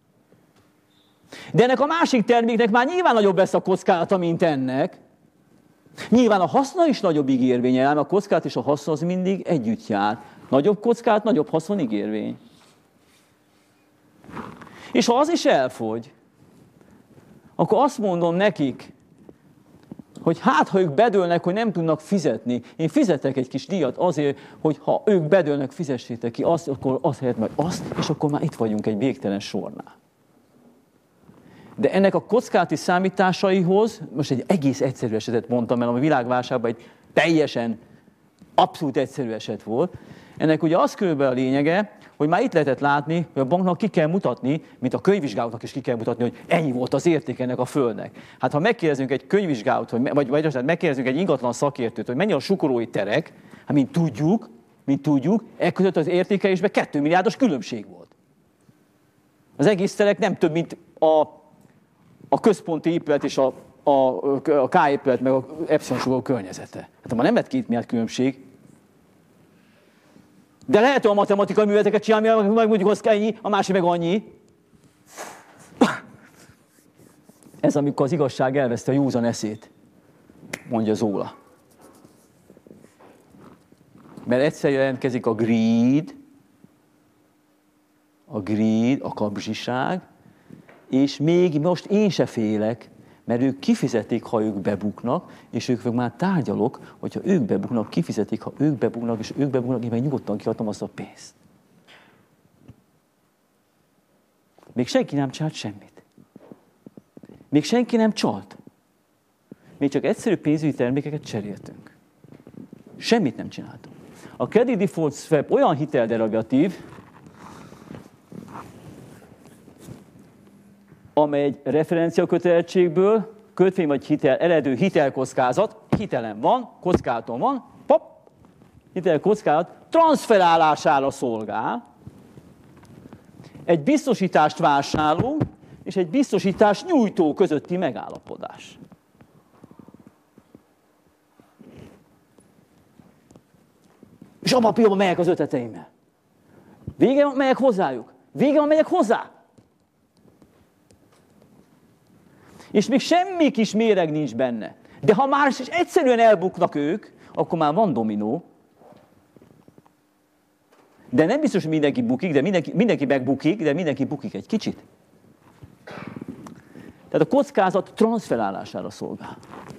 De ennek a másik terméknek már nyilván nagyobb lesz a kockázata, mint ennek. Nyilván a haszna is nagyobb ígérvény, ám a kockázat és a haszon az mindig együtt jár. Nagyobb kockázat, nagyobb haszon ígérvény. És ha az is elfogy, akkor azt mondom nekik, hogy hát, ha ők bedőlnek, hogy nem tudnak fizetni, én fizetek egy kis díjat azért, hogy ha ők bedőlnek, fizessétek ki azt, akkor azt helyett meg azt, és akkor már itt vagyunk egy végtelen sornál. De ennek a kockázati számításaihoz, most egy egész egyszerű esetet mondtam el, a világválságban egy teljesen abszolút egyszerű eset volt, ennek ugye az körülbelül a lényege, hogy már itt lehetett látni, hogy a banknak ki kell mutatni, mint a könyvvizsgálóknak is ki kell mutatni, hogy ennyi volt az érték ennek a földnek. Hát ha megkérdezünk egy könyvvizsgálót, vagy, vagy, vagy megkérdezünk egy ingatlan szakértőt, hogy mennyi a sukorói terek, hát mint tudjuk, mint tudjuk, e között az értékelésben kettő milliárdos különbség volt. Az egész terek nem több, mint a, a központi épület és a, a, a K-épület, meg a Epsilon sugarú környezete. Hát ha már nem lett két milliárd különbség, de lehet a matematikai műveleteket csinálni, meg mondjuk az ennyi, a másik meg annyi. Ez amikor az igazság elveszti a józan eszét, mondja Zola. Mert egyszer jelentkezik a greed, a greed, a kapzsiság, és még most én se félek, mert ők kifizetik, ha ők bebuknak, és ők már tárgyalok, hogyha ők bebuknak, kifizetik, ha ők bebuknak, és ők bebuknak, én meg nyugodtan kiadom azt a pénzt. Még senki nem csinált semmit. Még senki nem csalt. Még csak egyszerű pénzügyi termékeket cseréltünk. Semmit nem csináltunk. A credit default swap olyan hitelderivatív, amely egy referenciakötelezettségből, kötvény vagy hitel, eredő hitelkockázat, hitelen van, kockázaton van, pop, hitelkockázat transferálására szolgál, egy biztosítást vásárló és egy biztosítás nyújtó közötti megállapodás. És abban a pillanatban megyek az ötleteimmel. Vége megyek hozzájuk. Vége megyek hozzá. És még semmi kis méreg nincs benne. De ha már is egyszerűen elbuknak ők, akkor már van dominó. De nem biztos, hogy mindenki bukik, de mindenki, mindenki megbukik, de mindenki bukik egy kicsit. Tehát a kockázat transferálására szolgál.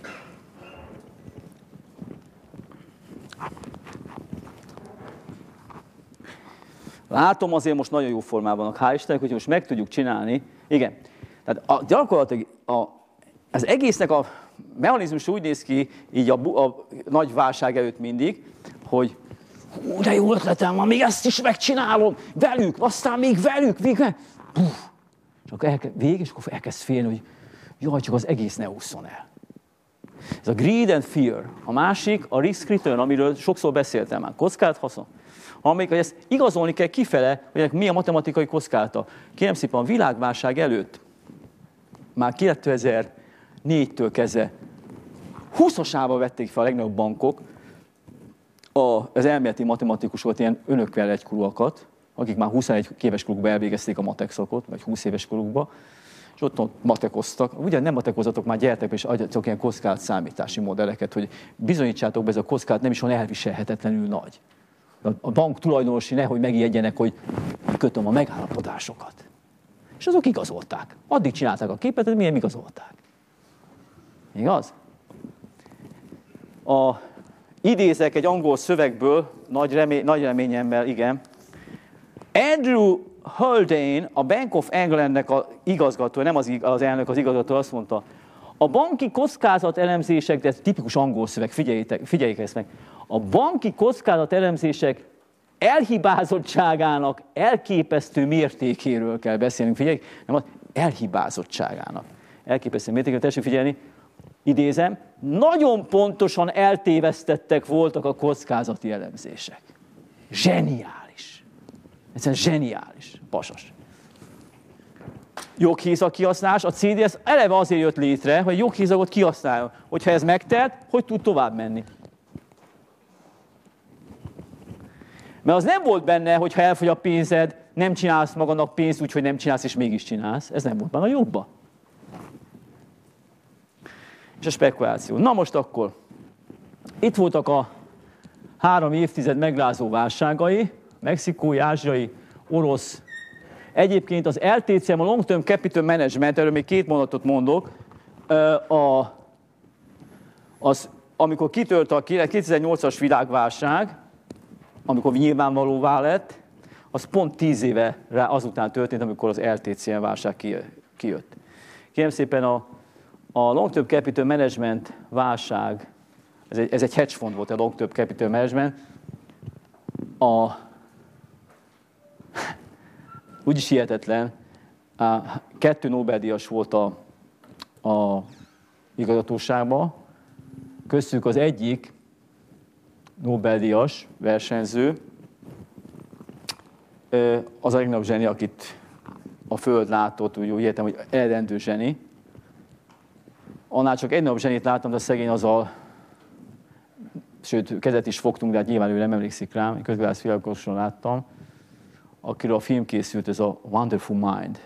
Látom, azért most nagyon jó formában vannak, hál' Istennek, hogy most meg tudjuk csinálni. Igen. Tehát a, gyakorlatilag a, az egésznek a mechanizmus úgy néz ki, így a, a nagy válság előtt mindig, hogy hú, de jó ötletem van, még ezt is megcsinálom, velük, aztán még velük, még velük. Puff. És akkor elke, vég, és akkor elkezd félni, hogy jaj, csak az egész ne ússzon el. Ez a greed and fear. A másik, a risk return, amiről sokszor beszéltem már, kockázat haszon. Amikor ezt igazolni kell kifele, hogy mi a matematikai kockázata. Kérem szépen, a világválság előtt, már kétezer-négytől kezdve húszasába vették fel a legnagyobb bankok az elméleti matematikusokat, ilyen önökkel egykorúakat, akik már huszonegy éves korukban elvégezték a matek szakot, vagy húsz éves korukban, és ott matekoztak. Ugyan nem matekozatok, már gyertek, és adjatok ilyen kockázat számítási modelleket, hogy bizonyítsátok be, ez a kockázat nem is van elviselhetetlenül nagy. A bank tulajdonosi nehogy megijedjenek, hogy kötöm a megállapodásokat. És azok igazolták. Addig csinálták a képet, hogy milyen igazolták. Igaz? A, idézek egy angol szövegből, nagy, remény, nagy reményemmel, igen. Andrew Haldane, a Bank of Englandnek az igazgató, nem az, az elnök, az igazgató azt mondta, a banki kockázat elemzések, de ez tipikus angol szöveg, figyeljétek, figyeljék ezt meg, a banki kockázat elemzések elhibázottságának elképesztő mértékéről kell beszélnünk. Figyeljék, nem az elhibázottságának. Elképesztő mértékéről, tessék figyelni, idézem, nagyon pontosan eltévesztettek voltak a kockázati elemzések. Zseniális. Egyszerűen zseniális. Pasas. Joghézag kihasználás, a cé dé es eleve azért jött létre, hogy joghézagot kihasználjon. Hogyha ez megtelt, hogy tud tovább menni. Mert az nem volt benne, hogy ha elfogy a pénzed, nem csinálsz magadnak pénzt, úgyhogy nem csinálsz, és mégis csinálsz. Ez nem volt benne a jogba. És a spekuláció. Na most akkor, itt voltak a három évtized megrázó válságai, mexikói, ázsiai, orosz. Egyébként az el té cé em, a Long Term Capital Management, erről még két mondatot mondok, a, az, amikor kitört a kétezer-nyolcas világválság, amikor nyilvánvalóvá lett, az pont tíz éve rá azután történt, amikor az el té cé em válság kijött. Kérem szépen, a, a Long Term Capital Management válság, ez egy, ez egy hedge fund volt, a Long Term Capital Management, a úgyis hihetetlen. Kettő Nobel-díjas volt a, a igazgatóságban, köztük az egyik Nobel-díjas versenyző, az a legnagyobb zseni, akit a Föld látott, úgy, úgy értem, hogy eredendő zseni. Annál csak egy nagyobb zsenit láttam, de a szegény azzal, sőt, kezet is fogtunk, de hát nyilván ő nem emlékszik rám, közgazdász világosan láttam, akiről a film készült, ez a Wonderful Mind.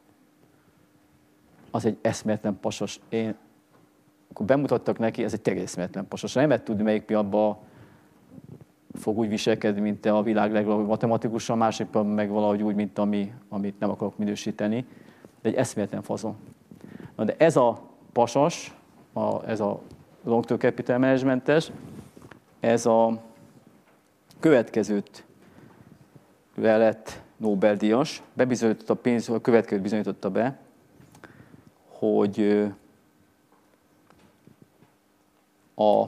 Az egy eszméletlen pasas. Én, akkor bemutattak neki, ez egy tényleg eszméletlen pasas. Nem lehet tudni, melyik piacban fog úgy viselkedni, mint a világ legnagyobb matematikusa, a másikban meg valahogy úgy, mint ami, amit nem akarok minősíteni. De egy eszméletlen fazon. Na de ez a pasas, a, ez a long-term capital managementes, ez a következőt lett Nobel-díjas, bebizonyította a pénz, a következőt bizonyította be, hogy a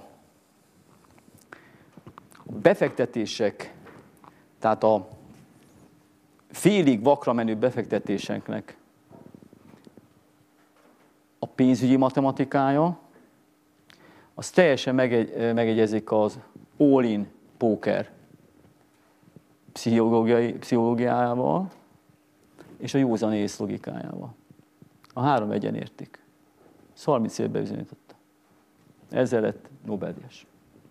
befektetések, tehát a félig vakra menő befektetéseknek a pénzügyi matematikája, az teljesen megegy, megegyezik az all-in póker pszichológiai, pszichológiájával és a józan ész logikájával. A három egyenérték. Ez harminc évben bizonyította. Ezzel lett Nobel-díjas.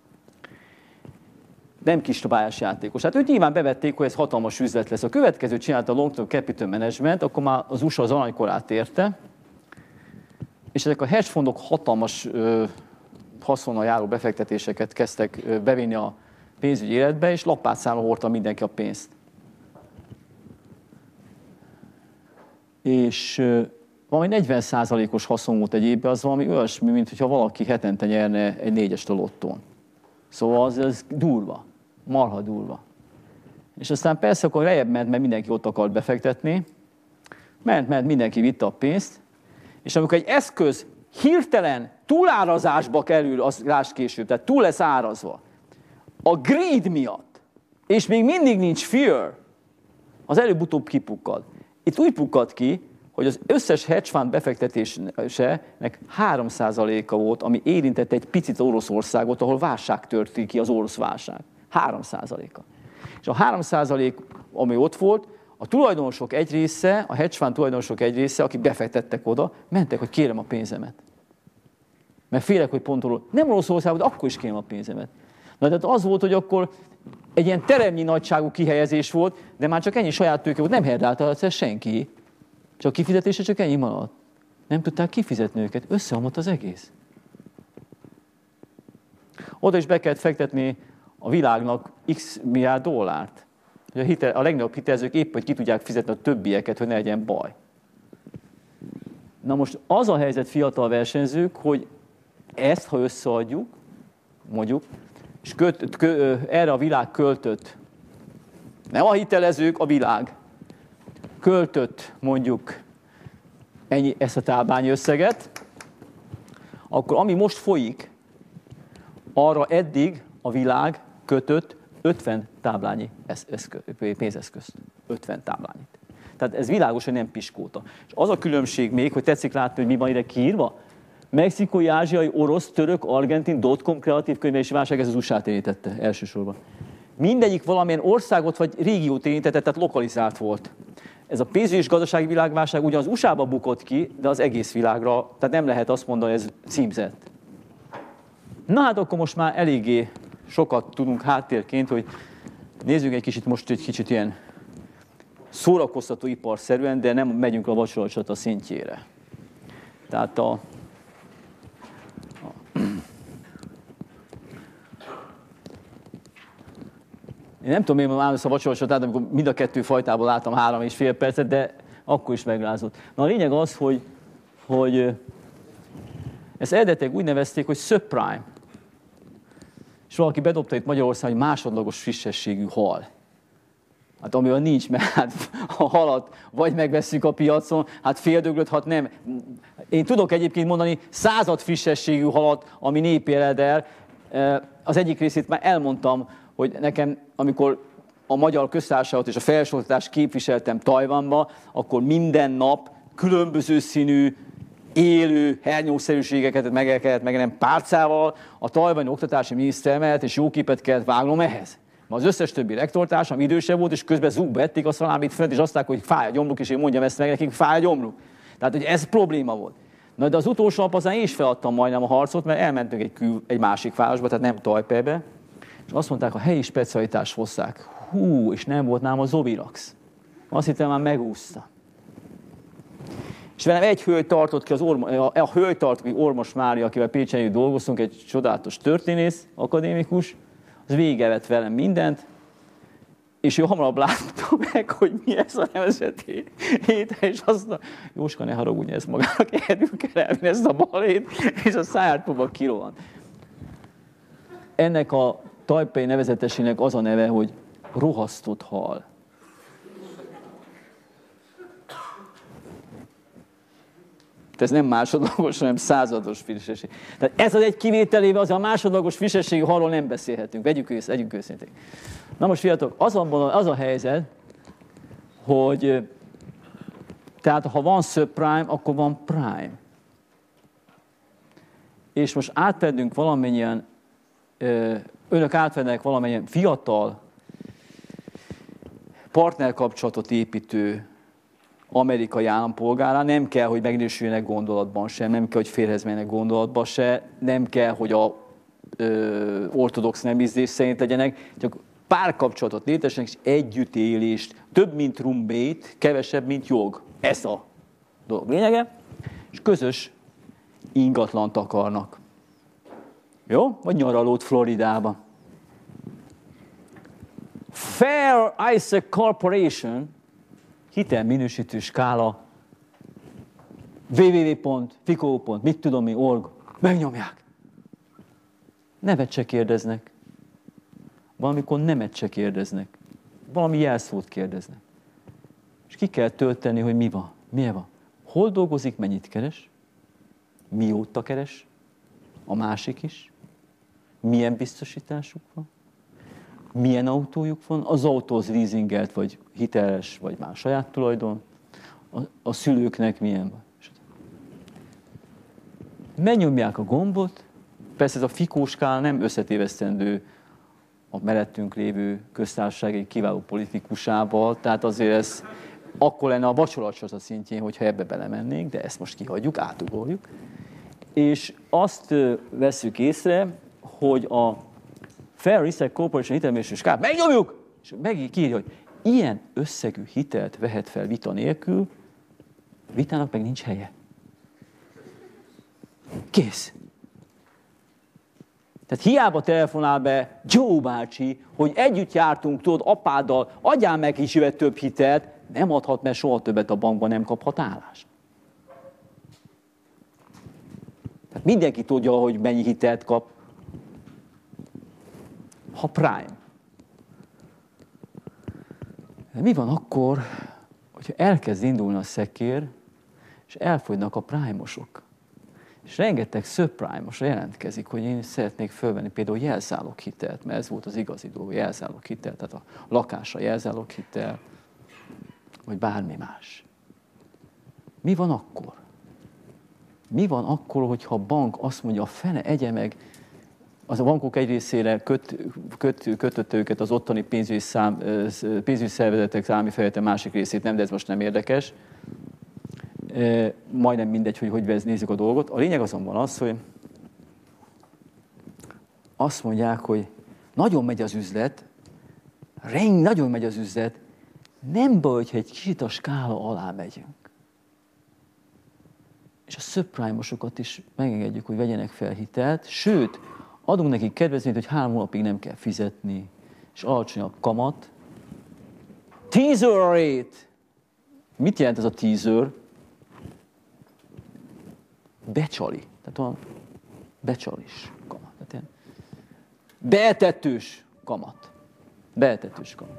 Nem kis pályás játékos. Hát őt nyilván bevették, hogy ez hatalmas üzlet lesz. A következőt csinálta a long-term capital management, akkor már az u es á az aranykorát érte, és ezek a hedge fondok hatalmas ö, haszonnal járó befektetéseket kezdtek ö, bevinni a pénzügyi életbe, és lapátszámra hordta mindenki a pénzt. És ö, valami negyven százalékos haszon volt egy évben, az valami olyasmi, mint hogyha valaki hetente nyerne egy négyest a lottón. Szóval az, az durva, marha durva. És aztán persze akkor lejjebb ment, mert mindenki ott akart befektetni. Ment, ment, mindenki vitte a pénzt. És amikor egy eszköz hirtelen túlárazásba kerül, az láss később, tehát túl lesz árazva, a greed miatt, és még mindig nincs fear, az előbb-utóbb kipukkad. Itt úgy pukkad ki, hogy az összes hedge fund befektetésének három százaléka volt, ami érintette egy picit Oroszországot, ahol válság tört ki, az orosz válság. három százaléka. És a három százalék, ami ott volt, a tulajdonosok egy része, a hedge fund tulajdonosok egy része, akik befektettek oda, mentek, hogy kérem a pénzemet. Mert félek, hogy pont Orosz... Nem Oroszországban, de akkor is kérem a pénzemet. Na, tehát az volt, hogy akkor egy ilyen teremnyi nagyságú kihelyezés volt, de már csak ennyi saját tőke volt, nem herdálta egyszer senki. Csak a kifizetése csak ennyi maradt. Nem tudták kifizetni őket, összeomlott az egész. Oda is be kellett fektetni a világnak x milliárd dollárt. A, hitel, a legnagyobb hitelezők épp, hogy ki tudják fizetni a többieket, hogy ne legyen baj. Na most az a helyzet fiatal versenyzők, hogy ezt, ha összeadjuk, mondjuk, és köt, kö, erre a világ költött, nem a hitelezők, a világ költött mondjuk ennyi, ezt a táblányi összeget, akkor ami most folyik, arra eddig a világ kötött ötven táblányi eszköz, pénzeszközt. ötven táblányit. Tehát ez világos, hogy nem piskóta. És az a különbség még, hogy tetszik látni, hogy mi van ide kiírva, mexikói, ázsiai, orosz, török, argentin, dotcom, kreatív könyvelési válság, ez az u es á-t érintette elsősorban. Mindegyik valamilyen országot vagy régiót érintette, tehát lokalizált volt. Ez a pénzügyi és gazdasági világválság ugyan az u es á-ba bukott ki, de az egész világra, tehát nem lehet azt mondani, hogy ez címzett. Na hát akkor most már eléggé sokat tudunk háttérként, hogy nézzük egy kicsit most egy kicsit ilyen szórakoztató iparszerűen, de nem megyünk a vacsoracsata szintjére. Tehát a, a én nem tudom, én már állom ezt a vacsoracsatát, amikor mind a kettő fajtából láttam három és fél percet, de akkor is megrázott. Na a lényeg az, hogy, hogy ezt eredetileg úgy nevezték, hogy subprime. És valaki bedobta itt Magyarországon, hogy másodlagos frissességű hal. Hát amivel nincs, mert hát a halat vagy megvesszük a piacon, hát féldöglött, hát nem. Én tudok egyébként mondani század frissességű halat, ami népi eredel. Az egyik részét már elmondtam, hogy nekem, amikor a Magyar Köztársaságot és a felsőoktatást képviseltem Tajvanba, akkor minden nap különböző színű, élő hernyószerűségeket meg el kellett megjelenni párcával, a tajvani oktatási miniszter mellett, és jó képet kellett vágnom ehhez. Ma az összes többi rektortársam idősebb volt, és közben zúgba ették a szalámit fönt, és azt mondták, hogy fáj a gyomruk, és én mondjam ezt meg nekik, fáj a gyomruk. Tehát, hogy ez probléma volt. Na, de az utolsó nap aztán én is feladtam majdnem a harcot, mert elmentünk egy, kül, egy másik városba, tehát nem Tajpejbe, és azt mondták, a helyi specialitást hozzák. Hú, és nem volt nálam a Zovirax. Azt hittem, már megúszta. És velem egy hölgy tartott ki, az Orma, a, a hölgy tartott ki, Ormos Mária, akivel Pécsen együtt dolgoztunk, egy csodálatos történész, akadémikus, az végigevett velem mindent, és ő hamarabb látta meg, hogy mi ez a nevezett héten, és azt mondta, Jóska, ne haragudj, ez magának egyedül kell elvinni ezt a balét, és a szájártóban kirohant. Ennek a tajpei nevezetesének az a neve, hogy rohasztott hal. Ez nem másodlagos, hanem százados frissesség. Tehát ez az egy kivételével, az a másodlagos frissességű halról nem beszélhetünk. Vegyük ősz, legyünk őszintén. Na most fiatalok, az a, az a helyzet, hogy tehát ha van subprime, akkor van prime. És most átvedünk valamennyien, önök átvennek valamennyien fiatal partnerkapcsolatot építő amerikai állampolgárá, nem kell, hogy megnősüljenek gondolatban sem, nem kell, hogy férhez menjenek gondolatban se, nem kell, hogy a ö, ortodox nemízés szerint legyenek, csak párkapcsolatot létesnek, és együttélést, több, mint rumbét, kevesebb, mint jog. Ez a dolog lényege, és közös ingatlant akarnak. Jó? Vagy nyaralót Floridában. Fair Isaac Corporation hitelminősítő skála www pont fico pont mit tudom mi org, megnyomják. Nevet se kérdeznek. Valamikor nemet se kérdeznek. Valami jelszót kérdeznek. És ki kell tölteni, hogy mi van. Milyen van? Hol dolgozik, mennyit keres? Mióta keres? A másik is? Milyen biztosításuk van? Milyen autójuk van? Az autó az leasingelt, vagy hiteles, vagy már saját tulajdon. A, a szülőknek milyen van? Megnyomják a gombot. Persze ez a fikóskál nem összetévesztendő a mellettünk lévő köztársaság egy kiváló politikusával, tehát azért ez akkor lenne a vacsoracsata szintjén, hogyha ebbe belemennénk, de ezt most kihagyjuk, átugorjuk. És azt vesszük észre, hogy a Fair Isaac Corporation hitelminősítő skála, megnyomjuk! És megírja, hogy ilyen összegű hitelt vehet fel vita nélkül, vitának meg nincs helye. Kész. Tehát hiába telefonál be Joe bácsi, hogy együtt jártunk, tudod, apáddal, adjál meg is jövet több hitelt, nem adhat, mert soha többet a bankban nem kaphat állást. Tehát mindenki tudja, hogy mennyi hitelt kap. Ha prime. De mi van akkor, hogyha elkezd indulni a szekér, és elfogynak a prime-osok? És rengeteg subprime-os jelentkezik, hogy én szeretnék fölvenni például jelzáloghitelt, mert ez volt az igazi dolog, jelzáloghitel, tehát a lakásra jelzáloghitel, vagy bármi más. Mi van akkor? Mi van akkor, hogyha a bank azt mondja, a fene egye meg, az a bankok egy részére köt, köt, kötötte őket az ottani pénzügyi, szám, pénzügyi szervezetek számi fejlete, másik részét nem, de ez most nem érdekes. E, majdnem mindegy, hogy hogy nézzük a dolgot. A lényeg azonban az, hogy azt mondják, hogy nagyon megy az üzlet, reng, nagyon megy az üzlet, nem baj, hogyha egy kicsit a skála alá megyünk. És a subprime-osokat is megengedjük, hogy vegyenek fel hitelt, sőt, adunk nekik kedvezményt, hogy három hónapig nem kell fizetni, és alacsonyabb kamat. Teaser rate! Mit jelent ez a teaser? Becsali. Tehát olyan becsalis kamat. Tehát ilyen beetetős kamat. Beetetős kamat.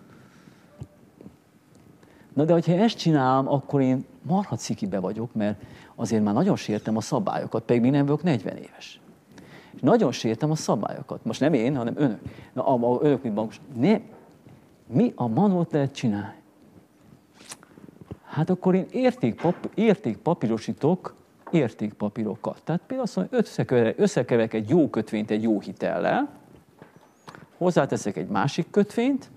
Na de hogyha ezt csinálom, akkor én marha cikibe vagyok, mert azért már nagyon sértem a szabályokat, pedig még nem vagyok negyven éves. És nagyon sértem a szabályokat. Most nem én, hanem önök. Na, a, a, önök, mint bankos. Nem. Mi a manót lehet csinálni? Hát akkor én értékpap, értékpapírosítok értékpapírokat. Tehát például azt mondom, összekeverek, összekeverek egy jó kötvényt egy jó hitellel, hozzáteszek egy másik kötvényt,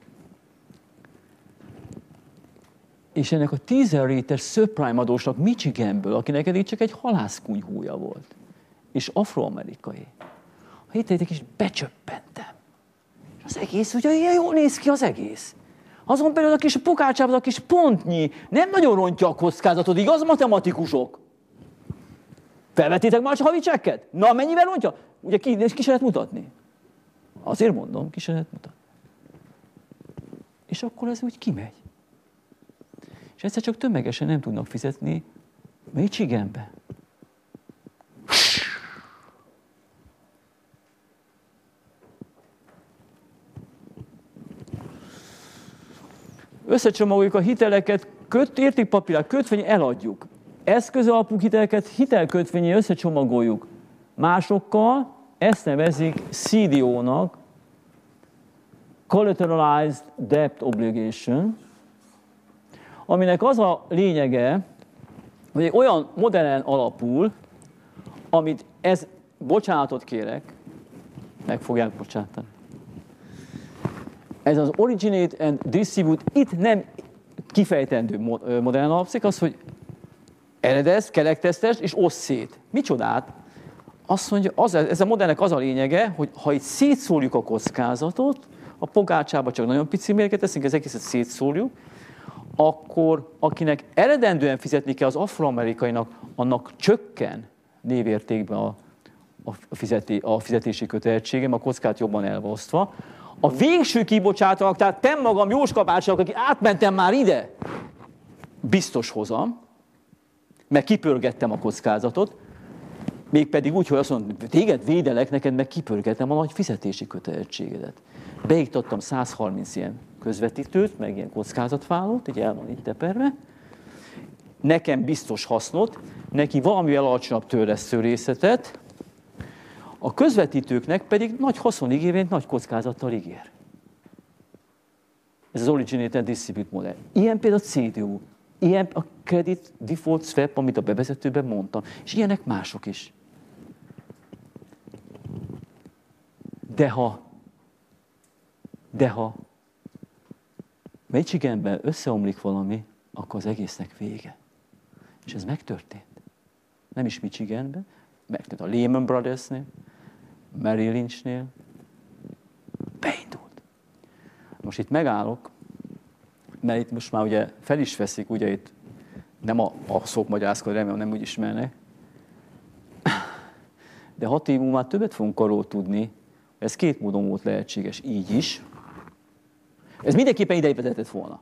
és ennek a tízezer rétes subprime adósnak Michiganből, akinek eddig csak egy halászkunyhója volt, és afroamerikai, a hiteljét is becsöppentem. És az egész, ugye ilyen jól néz ki az egész. Azon belül a kis pokácsában a kis pontnyi nem nagyon rontja a kockázatot, igaz, matematikusok? Felvettétek már a havi csekket? Na, mennyivel rontja? Ugye ki, ki se lehet mutatni? Azért mondom, ki se lehet mutatni. És akkor ez úgy kimegy. És egyszer csak tömegesen nem tudnak fizetni Michiganbe. Összecsomagoljuk a hiteleket, köt, értékpapírát, kötvényi eladjuk. Eszközalapú hiteleket hitelkötvényi összecsomagoljuk másokkal, ezt nevezik C D O-nak, Collateralized Debt Obligation, aminek az a lényege, hogy egy olyan modellen alapul, amit ez, bocsánatot kérek, meg fogják bocsátani. Ez az Originate and Distribute, itt nem kifejtendő modellen alapszik, az, hogy eredez, kelekteztes és oszd szét. Micsodát? Azt mondja, az, ez a modellnek az a lényege, hogy ha itt szétszórjuk a kockázatot, a pogácsába csak nagyon pici mérget teszünk, ez egészet szétszórjuk, akkor akinek eredendően fizetni kell az afroamerikainak, annak csökken névértékben a, a, fizeti, a fizetési kötelezettségem, a kockát jobban elvosztva. A végső kibocsátóak, tehát te magam, Jóska bácsinak, aki átmentem már ide, biztos hozam, mert kipörgettem a kockázatot, mégpedig úgy, hogy azt mondom, téged védelek, neked meg kipörgettem a nagy fizetési kötelezettségedet. Beiktattam száz harminc ilyen közvetítőt, meg ilyen kockázatvállalót, így el van itt teperve. Nekem biztos hasznot, neki valamivel alacsonyabb törlesztő részletet, a közvetítőknek pedig nagy haszonigényt, nagy kockázattal ígér. Ez az Originate and Distribute modell. Ilyen például a C D O, ilyen a Credit Default Swap, amit a bevezetőben mondtam, és ilyenek mások is. De ha, de ha Michiganben összeomlik valami, akkor az egésznek vége. És ez megtörtént. Nem is Michiganben, megtörtént a Lehman Brothersnél, Merrill Lynchnél. Beindult. Most itt megállok, mert itt most már ugye fel is veszik, ugye itt nem a, a szokmagyászkod, remélem nem úgy ismernek, de hat év múlva már többet fogunk arról tudni, ez két módon volt lehetséges, így is. Ez mindenképpen ide vezetett volna.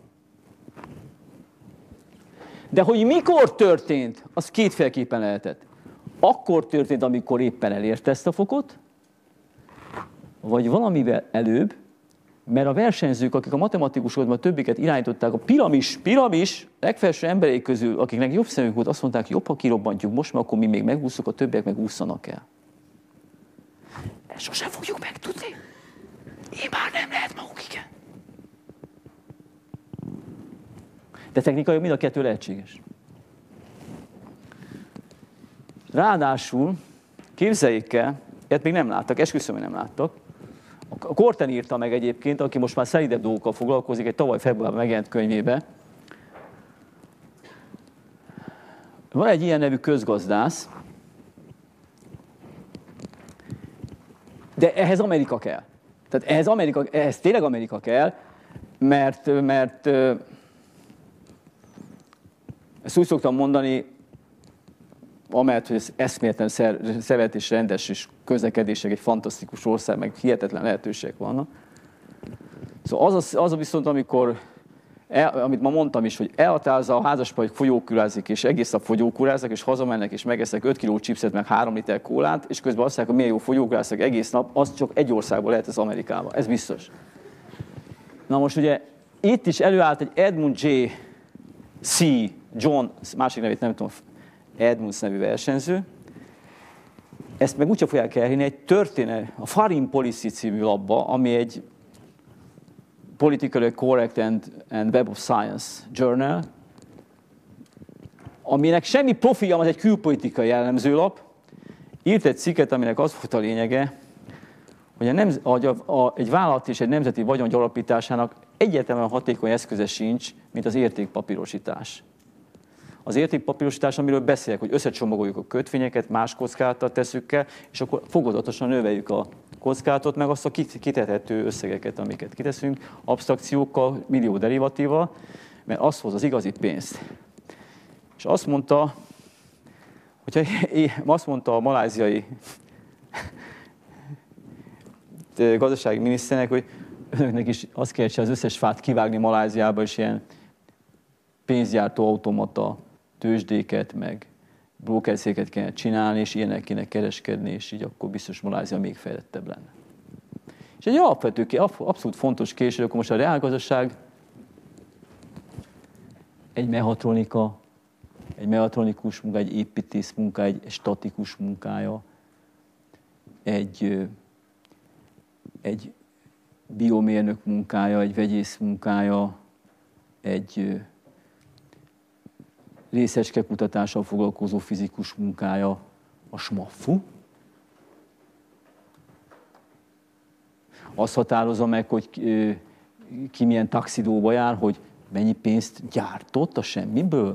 De hogy mikor történt, az kétféleképpen lehetett. Akkor történt, amikor éppen elérte ezt a fokot, vagy valamivel előbb, mert a versenyzők, akik a matematikusokban a többiket irányították, a piramis, piramis legfelső emberek közül, akiknek jobb szemük volt, azt mondták, jobb, ha kirobbantjuk most, mert akkor mi még megúszunk, a többiek meg ússzanak el. Ezt sosem fogjuk megtudni. Én már nem lehet maguk, igen. De technikai mind a kettő lehetséges. Ráadásul, képzeljék el, ilyet még nem láttak, esküszöm, hogy nem láttak. A Korten írta meg egyébként, aki most már szelidebb dolgokkal foglalkozik, egy tavaly februárban megjelent könyvébe. Van egy ilyen nevű közgazdász, de ehhez Amerika kell. Tehát ehhez, Amerika, ehhez tényleg Amerika kell, mert, mert ezt úgy szoktam mondani, amellett, hogy ez eszméletlen szeret és rendes és közlekedések egy fantasztikus ország, meg hihetetlen lehetőségek vannak. Szóval az a, az a viszont, amikor, el, amit ma mondtam is, hogy elhatározza a házaspár, hogy folyókurázik, és egész nap folyókuráznak, és hazamennek, és megesznek öt kiló chipset, meg három liter kólát, és közben azt mondják, hogy milyen jó folyókuráznak egész nap, az csak egy országban lehet, ez Amerikában. Ez biztos. Na most ugye itt is előállt egy Edmund J. C. John, másik nevét nem tudom, Edmunds nevű versenyző. Ezt meg úgyse fogják elhinni, egy történet, a Foreign Policy című labba, ami egy Politically Correct and, and Web of Science Journal, aminek semmi profilja, az egy külpolitikai jellemzőlap, írt egy cikket, aminek az volt a lényege, hogy, a nemz, hogy a, a, egy vállalat és egy nemzeti vagyon gyarapításának egyértelműen hatékony eszköze sincs, mint az értékpapírosítás. Az értékpapírosítás, amiről beszélek, hogy összecsomagoljuk a kötvényeket, más kockázattal tesszük el, és akkor fokozatosan növeljük a kockázatot, meg azt a kitethető összegeket, amiket kiteszünk, absztrakciókkal, millió derivatíval, mert az hoz az igazi pénzt. És azt mondta, hogyha azt mondta a maláziai gazdasági miniszternek, hogy önöknek is azt kell az összes fát kivágni Maláziába, és ilyen pénzgyártó automata tőzsdéket, meg brókerszéket kellene csinálni, és ilyenek kéne kereskedni, és így akkor biztos Malázia még fejlettebb lenne. És egy alapvető, abszolút fontos kérdés, hogy akkor most a reálgazdaság egy mechatronika, egy mechatronikus munka, egy építész munka, egy statikus munkája, egy, egy biomérnök munkája, egy vegyész munkája, egy részecske kutatással foglalkozó fizikus munkája, a smaffu. Azt határozza meg, hogy ki milyen taxidóba jár, hogy mennyi pénzt gyártott a semmiből.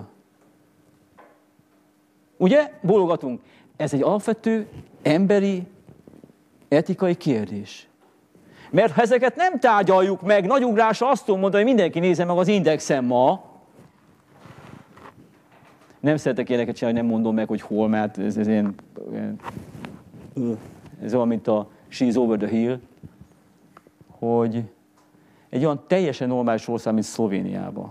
Ugye? Bólogatunk. Ez egy alapvető emberi, etikai kérdés. Mert ha ezeket nem tárgyaljuk meg, nagy ugrásra azt tudom mondani, hogy mindenki nézze meg az Indexen ma. Nem szeretek ilyeneket csinálni, hogy nem mondom meg, hogy hol, mert ez, ez ilyen, ilyen ez olyan, mint a She's Over the Hill, hogy egy olyan teljesen normális ország, mint Szlovéniában.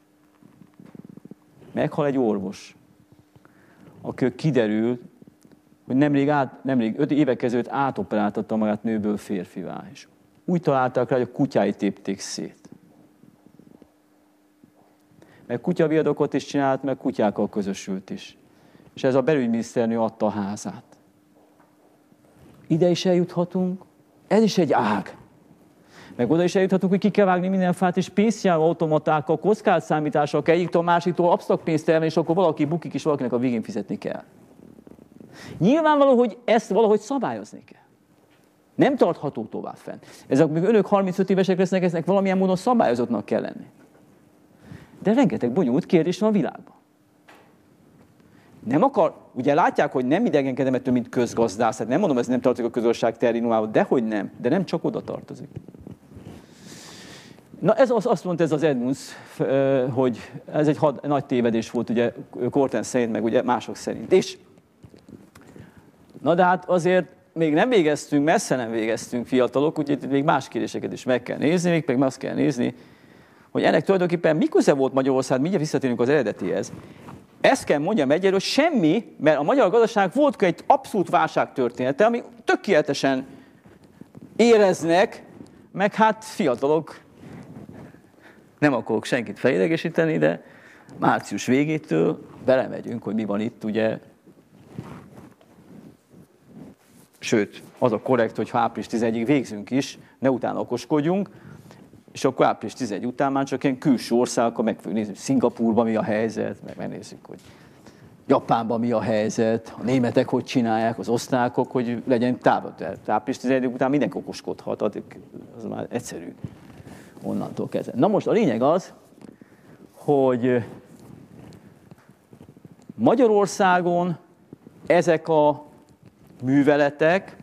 Meghal egy orvos, akkor kiderül, hogy nemrég, át, nemrég öt évek ezelőtt átoperáltatta magát nőből férfivá. És úgy találták rá, hogy a kutyáit tépték szét. Meg kutyaviadokot is csinált, meg kutyákkal közösült is. És ez a belügyminiszternő adta a házát. Ide is eljuthatunk, ez is egy ág. Meg oda is eljuthatunk, hogy ki kell vágni minden fát, és pénzjáró automatákkal, kockázatszámítással kell egyiktől a másiktól absztrakt pénzt termelni, és akkor valaki bukik, és valakinek a végén fizetni kell. Nyilvánvaló, hogy ezt valahogy szabályozni kell. Nem tartható tovább fenn. Ezek, amikor önök harmincöt évesek lesznek, eznek valamilyen módon szabályozottnak kell lenni. De rengeteg bonyolult kérdés van a világban. Nem akar, ugye látják, hogy nem idegenkedem ettől, mint közgazdász, hát nem mondom, ez nem tartozik a közösség terminumában, dehogy nem, de nem csak oda tartozik. Na ez az, azt mondta ez az Edmunds, hogy ez egy had, nagy tévedés volt, ugye Korten szerint, meg ugye mások szerint. És na de hát azért még nem végeztünk, messze nem végeztünk fiatalok, úgyhogy még más kérdéseket is meg kell nézni, még pedig azt kell nézni, hogy ennek tulajdonképpen mi köze volt Magyarország, mindjárt visszatérünk az eredetihez. Ezt kell mondjam egyelőre, hogy semmi, mert a magyar gazdaság volt egy abszolút válságtörténete, ami tökéletesen éreznek, meg hát fiatalok, nem akarok senkit felidegesíteni, de március végétől belemegyünk, hogy mi van itt, ugye. Sőt, az a korrekt, hogy április tizenegyedikéig végzünk is, ne utána okoskodjunk, és akkor április tizenegy után már csak ilyen külső országokkal meg fogjuk nézni, hogy Szingapúrban mi a helyzet, meg megnézzük, hogy Japánban mi a helyzet, a németek hogy csinálják, az osztrákok, hogy legyen távol. Tehát április tizenegy után mindenki okoskodhat, az már egyszerű onnantól kezdve. Na most a lényeg az, hogy Magyarországon ezek a műveletek,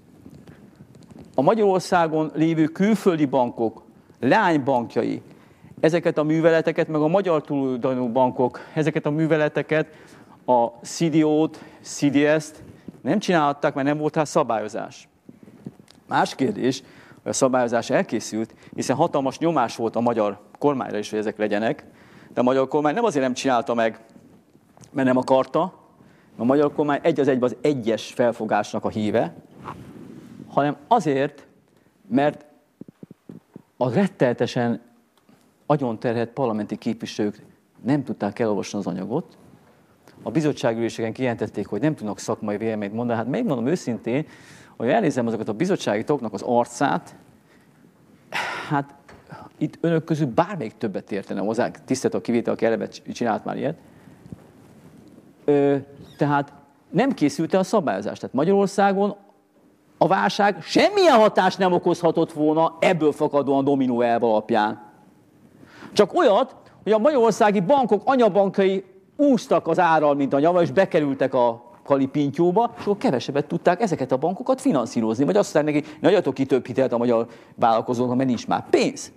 a Magyarországon lévő külföldi bankok leánybankjai, ezeket a műveleteket, meg a magyar tulajdonú bankok, ezeket a műveleteket, a cé dé ó-t, cé dé es-t nem csinálhatták, mert nem volt rá szabályozás. Más kérdés, hogy a szabályozás elkészült, hiszen hatalmas nyomás volt a magyar kormányra is, hogy ezek legyenek, de a magyar kormány nem azért nem csinálta meg, mert nem akarta, a magyar kormány egy az egyben az egyes felfogásnak a híve, hanem azért, mert a rettenetesen agyonterhelt parlamenti képviselők nem tudták elolvasni az anyagot. A bizottságüléseken kijelentették, hogy nem tudnak szakmai véleményt mondani. Hát megmondom őszintén, hogy elnézem azokat a bizottsági tagoknak az arcát, hát itt önök közül bármelyik többet értene hozzá, tisztelt a kivétel, aki eleve csinált már ilyet. Ö, tehát nem készült el a szabályozás. Tehát Magyarországon a válság semmilyen hatást nem okozhatott volna ebből fakadóan dominó elv alapján. Csak olyat, hogy a magyarországi bankok anyabankai úsztak az árral, mint a nyava, és bekerültek a kalipintyóba, és akkor kevesebbet tudták ezeket a bankokat finanszírozni. Vagy azt mondták neki, ne adjatok ki több hitelt a magyar vállalkozóknak, mert nincs már pénz.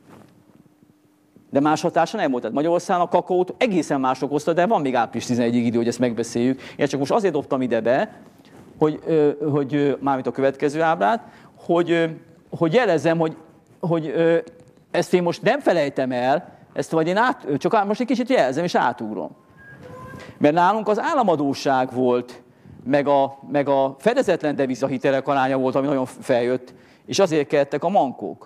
De más hatása nem volt. Tehát Magyarországon a kakaót egészen más okozta, de van még április tizenegyedikéig idő, hogy ezt megbeszéljük. Én csak most azért dobtam ide be, hogy, hogy mármint a következő ábrát, hogy, hogy jelezzem, hogy, hogy ezt én most nem felejtem el, ezt vagy én át, csak most egy kicsit jelzem és átugrom. Mert nálunk az államadósság volt, meg a, meg a fedezetlen devizahitelek aránya volt, ami nagyon feljött, és azért kellettek a mankók.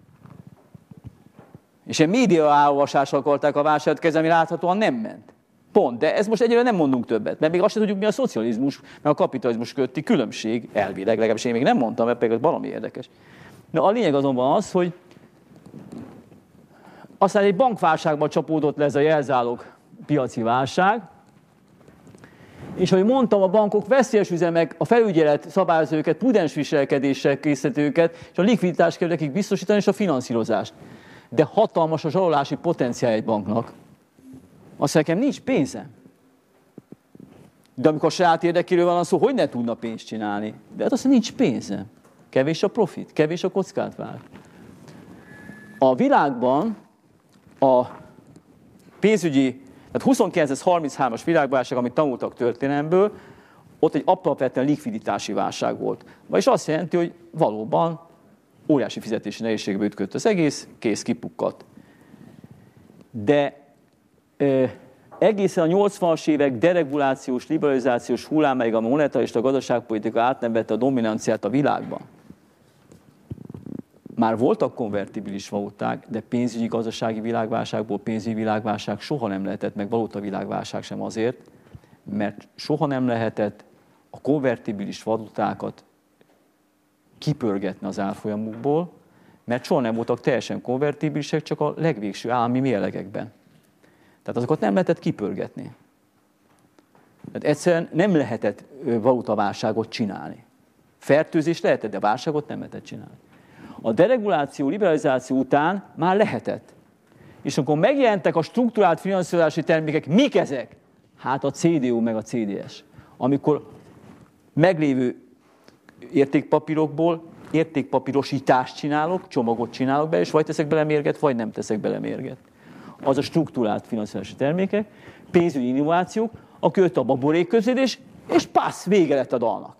És ilyen média elolvasással akarták a válságot kezelni, láthatóan nem ment. Pont, de ez most egyre nem mondunk többet, mert még azt sem tudjuk, mi a szocializmus, meg a kapitalizmus közötti különbség, elvileg, legalábbis én még nem mondtam, mert pedig ez valami érdekes. Na, a lényeg azonban az, hogy aztán egy bankválságban csapódott le ez a jelzálog piaci válság, és ahogy mondtam, a bankok veszélyes üzemek, a felügyelet szabályozó őket, prudens viselkedéssel készített őket, és a likviditást kell nekik biztosítani, és a finanszírozást. De hatalmas a zsarolási potenciál egy banknak. Azt nekem nincs pénzem. De amikor a saját érdekéről van szó, hogy ne tudna pénzt csinálni? De hát azt nincs pénzem. Kevés a profit, kevés a kockázatvállalat. A világban a pénzügyi, tehát huszonkilencszázharminchárom-as világválság, amit tanultak történelemből, ott egy alapvetően likviditási válság volt. Vagyis azt jelenti, hogy valóban óriási fizetési nehézségbe ütkött az egész, kész, kipukkadt. De ö, egészen a nyolcvanas évek deregulációs, liberalizációs hullámáig a monetarista gazdaságpolitika át nem vette a dominanciát a világban. Már voltak konvertibilis valuták, de pénzügyi gazdasági világválságból pénzügyi világválság soha nem lehetett, meg valuta világválság sem azért, mert soha nem lehetett a konvertibilis valutákat kipörgetni az árfolyamukból, mert soha nem voltak teljesen konvertibilisek, csak a legvégső állami mérlegekben. Tehát azokat nem lehetett kipörgetni. Tehát egyszerűen nem lehetett valutaválságot csinálni. Fertőzést lehetett, de válságot nem lehetett csinálni. A dereguláció, liberalizáció után már lehetett. És akkor megjelentek a strukturált finanszírozási termékek, mik ezek? Hát a cé dé u meg a cé dé es. Amikor meglévő értékpapírokból értékpapírosítást csinálok, csomagot csinálok be, és vagy teszek bele mérget, vagy nem teszek bele mérget. Az a strukturált finanszírozási termékek, pénzügyi innovációk, akkor jött a baborékközlés, és passz, vége lett a dalnak.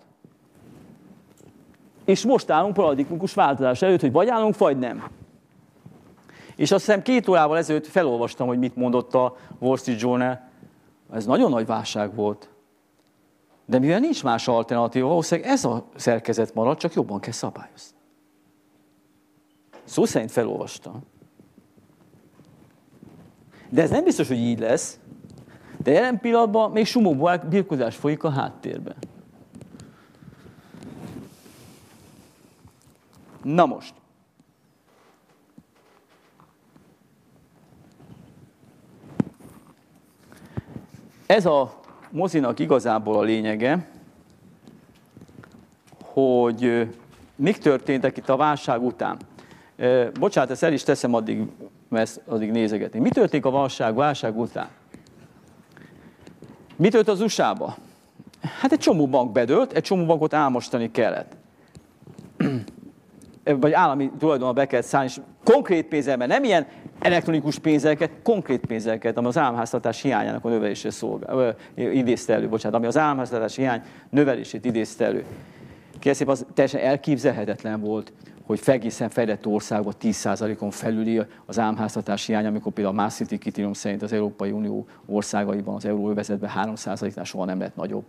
És most állunk paradigmikus változás előtt, hogy vagy állunk, vagy nem. És azt hiszem két órával ezelőtt felolvastam, hogy mit mondott a Wall Street Journal. Ez nagyon nagy válság volt. De mivel nincs más alternatíva, valószínűleg ez a szerkezet marad, csak jobban kell szabályozni. Szó szerint felolvastam. De ez nem biztos, hogy így lesz, de jelen pillanatban még sumóból birkózás folyik a háttérben. Na most. Ez a mozinak igazából a lényege, hogy mik történtek itt a válság után. Bocsánat, ezt el is teszem addig, mert ezt addig nézegetni. Mi történik a válság, válság után? Mi történt az u es á-ba? Hát egy csomó bank bedőlt, egy csomó bankot álmostani kellett. Vagy állami tulajdonban be kellett szállni, és konkrét pénzekben, nem ilyen elektronikus pénzeket, konkrét pénzeket, ami az államháztartás hiányának a növelését szolgál, idézte elő, bocsánat, ami az államháztartás hiány növelését idézte elő. Kérlek szépen, az teljesen elképzelhetetlen volt, hogy egészen fejlett országban tíz százalékon felüli az államháztartás hiány, amikor például a Maastrichti kritérium szerint az Európai Unió országaiban, az euróövezetben három százaléknál soha nem lett nagyobb.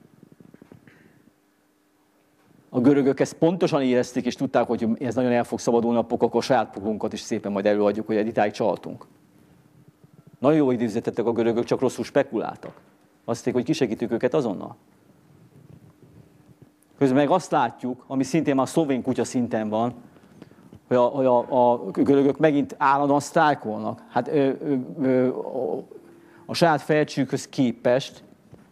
A görögök ezt pontosan érezték, és tudták, hogy ez nagyon el fog szabadulni a pok, akkor saját pokunkat is szépen majd előadjuk, hogy editáig csaltunk. Nagyon jó időzetettek a görögök, csak rosszul spekuláltak. Azt hitték, hogy kisegítjük őket azonnal. Közben meg azt látjuk, ami szintén már szlovén kutya szinten van, hogy a, hogy a, a görögök megint állandóan sztrájkolnak. Hát ö, ö, ö, a, a saját fejlettségükhöz képest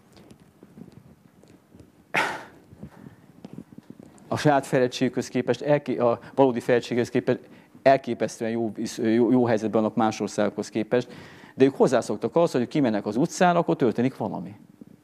a saját fejlettségükhöz képest, elké, a valódi fejlettséghez képest elképesztően jó, jó, jó helyzetben vannak más országokhoz képest, de ők hozzászoktak ahhoz, hogy kimennek az utcára, akkor történik valami.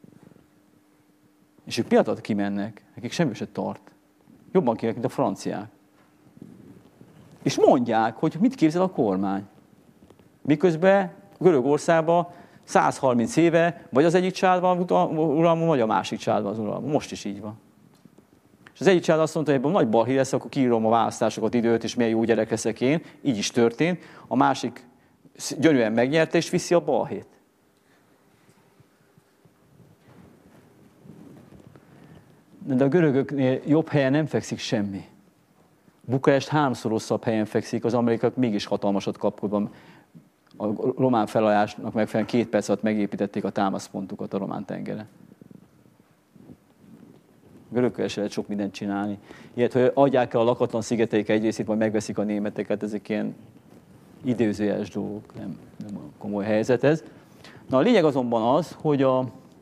És ők pillanatot kimennek, nekik semmi se tart. Jobban kérnek, mint a franciák. És mondják, hogy mit képzel a kormány. Miközben Görögországban száz harminc éve vagy az egyik családban uralmon, vagy a másik családban az uralmon. Most is így van. És az egyik család azt mondta, hogy ebből nagy balhé lesz, akkor kiírom a választásokat, időt, és milyen jó gyerek leszek én. Így is történt. A másik gyönyörűen megnyerte, és viszi a balhét. De a görögöknél jobb helyen nem fekszik semmi. Bukarest háromszor rosszabb helyen fekszik, az amerikaiak mégis hatalmasat kapkodban. A román felajánlásnak megfelelően két perc alatt megépítették a támaszpontukat a román tengeren. Görögkel se lehet sok mindent csinálni. Ilyet, hogy adják el a lakatlan szigeteik egy részét, majd megveszik a németeket, ezek ilyen időzőjeles dolgok, nem, nem komoly helyzet ez. Na a lényeg azonban az, hogy, a,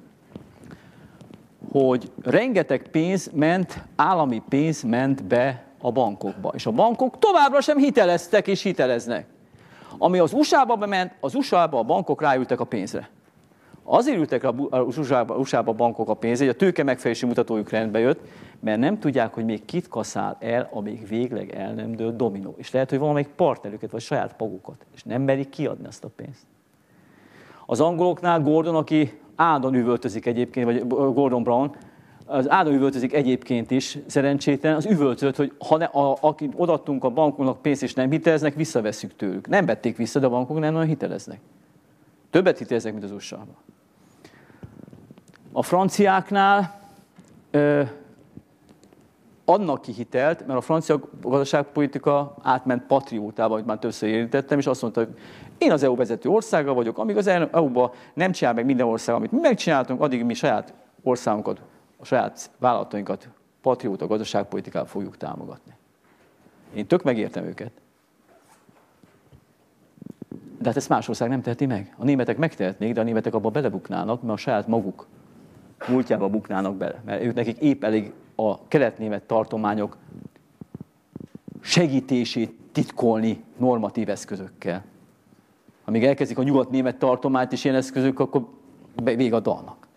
hogy rengeteg pénz ment, állami pénz ment be a bankokba. És a bankok továbbra sem hiteleztek és hiteleznek. Ami az u es á-ba bement, az u es á-ba a bankok ráültek a pénzre. Azért ültek az u es á-ba a bankok a pénzre, hogy a tőke megfelelési mutatójuk rendbe jött, mert nem tudják, hogy még kit kaszál el, amíg végleg el nem dől dominó. És lehet, hogy valamelyik partnerüket, vagy saját magukat, és nem merik kiadni azt a pénzt. Az angoloknál Gordon, aki állandóan üvöltözik egyébként, vagy Gordon Brown, az állandóan üvöltözik egyébként is, szerencsétlen, az üvöltött, hogy ha ne, a, akit odaadtunk a bankoknak pénzt és nem hiteleznek, visszavesszük tőlük. Nem vették vissza, de a bankok nem nagyon hiteleznek. Többet hiteleznek, mint az u es á-ban. A franciáknál ö, adnak ki hitelt, mert a francia gazdaságpolitika átment patriótába, ahogy már többször érintettem, és azt mondta, hogy én az é u vezető országa vagyok, amíg az é u-ba nem csinál meg minden ország, amit mi megcsináltunk, addig mi saját országunkat, a saját vállalatainkat patrióta gazdaságpolitikával fogjuk támogatni. Én tök megértem őket. De hát ezt más ország nem teheti meg. A németek megtehetnék, de a németek abba belebuknának, mert a saját maguk múltjába buknának bele. Mert ők nekik épp elég a kelet-német tartományok segítését titkolni normatív eszközökkel. Amíg elkezdik a nyugat-német tartományt is ilyen eszközök, akkor vége a dalnak.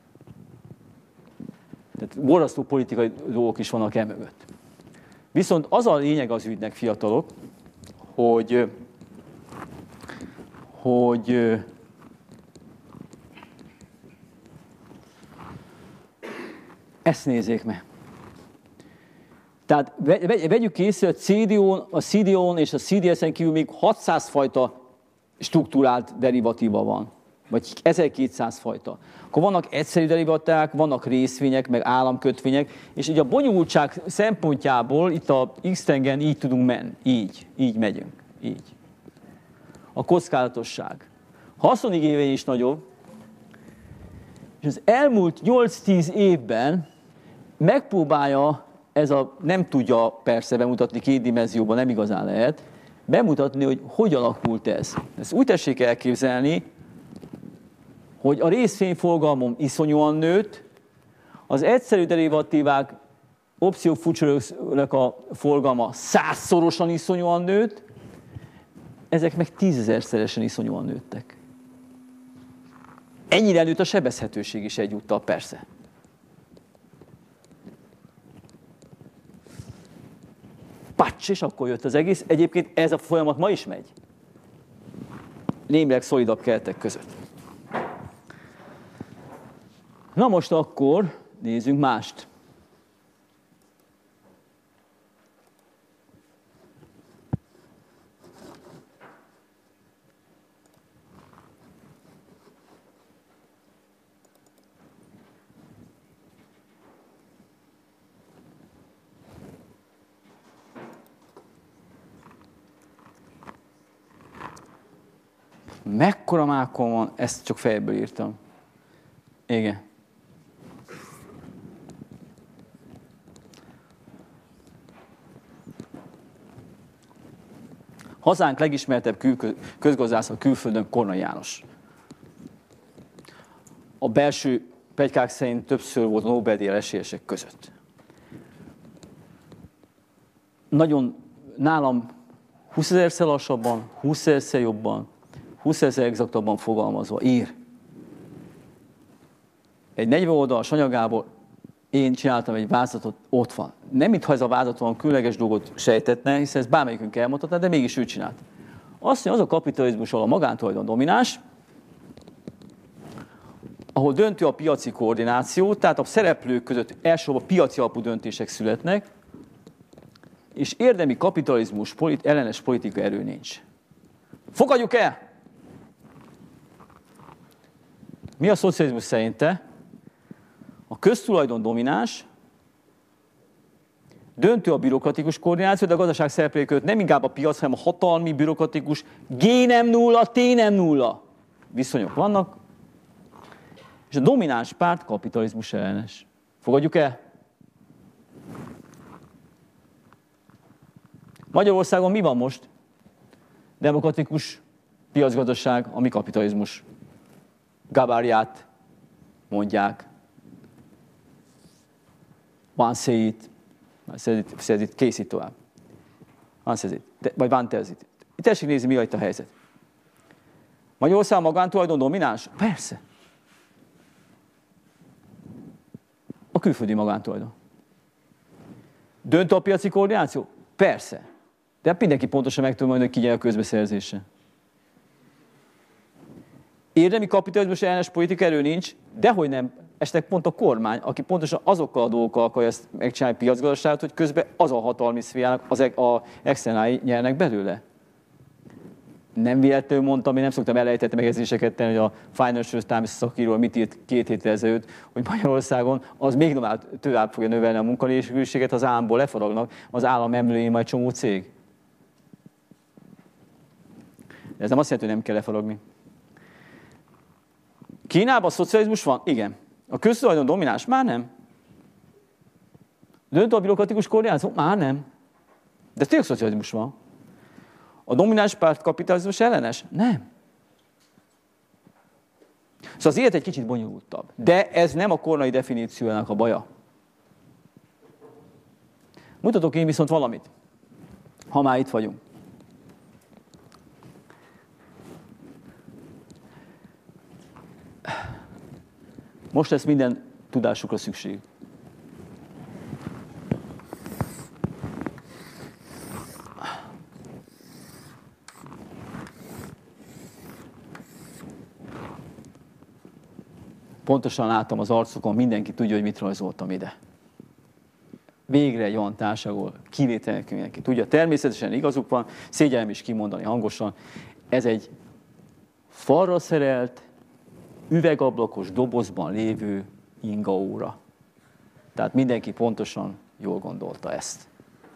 Tehát borzasztó politikai dolgok is vannak emögött. Viszont az a lényeg az ügynek, fiatalok, hogy, hogy ezt nézzék meg. Tehát vegyük észre, hogy a cé dé ó-n, a cé dé ó-n és a cé dé es-en kívül még hatszáz fajta struktúrált derivatíva van, vagy ezerkétszáz fajta. Akkor vannak egyszerű derivatívák, vannak részvények, meg államkötvények, és ugye a bonyolultság szempontjából itt a X-tengen így tudunk menni, így, így megyünk, így. A kockázatosság. Haszonigénye is nagyobb, és az elmúlt nyolc-tíz évben megpróbálja, ez a, nem tudja persze bemutatni két dimenzióban, nem igazán lehet, bemutatni, hogy hogy alakult ez. Ezt úgy tessék elképzelni, hogy a részvényforgalmom iszonyúan nőtt, az egyszerű derivatívák, opciók futures-nek a forgalma százszorosan iszonyúan nőtt, ezek meg tízezerszeresen iszonyúan nőttek. Ennyire nőtt a sebezhetőség is egyúttal, persze. Pacs, és akkor jött az egész. Egyébként ez a folyamat ma is megy. Némileg szolidabb keretek között. Na most akkor nézzünk mást. Mekkora mákon van, ezt csak fejből írtam. Igen. Hazánk legismertebb kül- közgazdásza külföldön Kornai János. A belső pletykák szerint többször volt a Nobel-díj esélyesek között. Nagyon nálam húszezerszer lassabban, húszezerszer jobban, húszezerszer exaktabban fogalmazva ír. Egy negyven oldalas anyagából én csináltam egy vázlatot, ott van. Nem mintha ez a vázlat van különleges dolgot sejtetne, hiszen ezt bármelyikünk elmondhatná, de mégis ő csinált. Azt mondja, az a kapitalizmus, ahol a magántulajdon domináns, ahol döntő a piaci koordináció, tehát a szereplők között elsősorban piaci alapú döntések születnek, és érdemi kapitalizmus polit, ellenes politika erő nincs. Fogadjuk el! Mi a szocializmus szerinte? A köztulajdon domináns, döntő a bürokratikus koordináció, de a gazdaság szereplői között nem inkább a piac, hanem a hatalmi, bürokratikus, G nem nulla, T nem nulla viszonyok vannak, és a domináns párt kapitalizmus ellenes. Fogadjuk el? Magyarországon mi van most? Demokratikus piacgazdaság, ami kapitalizmus. Gabáriát mondják. One say it, says it, készít tovább. One says it, vagy one tells it. Tessék nézni, mi a itt a helyzet. Magyarországon magántulajdon domináns? Persze. A külföldi magántulajdon. Döntő a piaci koordináció? Persze. De mindenki pontosan meg tudja mondani, hogy ki a közbeszerzése. Érdemi kapitalizmus ellenes politika erő nincs, dehogy nem, esetleg pont a kormány, aki pontosan azokkal a dolgokkal akarja ezt megcsinálni piacgazdaságot, hogy közben az a hatalmi szférának, az a externái nyernek belőle. Nem véletlenül mondtam, én nem szoktam elejtett megjegyzéseket tenni, hogy a Financial Times szakíró mit írt két héttel ezelőtt, hogy Magyarországon az még tovább fogja növelni a munkanélküliséget, az államból lefaragnak, az állam emlőjén majd csomó cég. De ez nem azt jelenti, hogy nem kell lefaragni. Kínában szocializmus van? Igen. A köztulajdon domináns? Már nem. Döntő a bürokratikus koordináció? Már nem. De tényleg szocializmus van. A domináns párt kapitalizmus ellenes? Nem. Szóval az élet egy kicsit bonyolultabb. De ez nem a Kornai definíciójának a baja. Mutatok én viszont valamit, ha már itt vagyunk. Most lesz minden tudásukra szükség. Pontosan látom az arcukon, mindenki tudja, hogy mit rajzoltam ide. Végre egy olyan társaság, ahol kivételnek mindenki tudja. Természetesen igazuk van, szégyellem is kimondani hangosan. Ez egy falra szerelt, üvegablakos dobozban lévő ingaóra. Tehát mindenki pontosan jól gondolta ezt.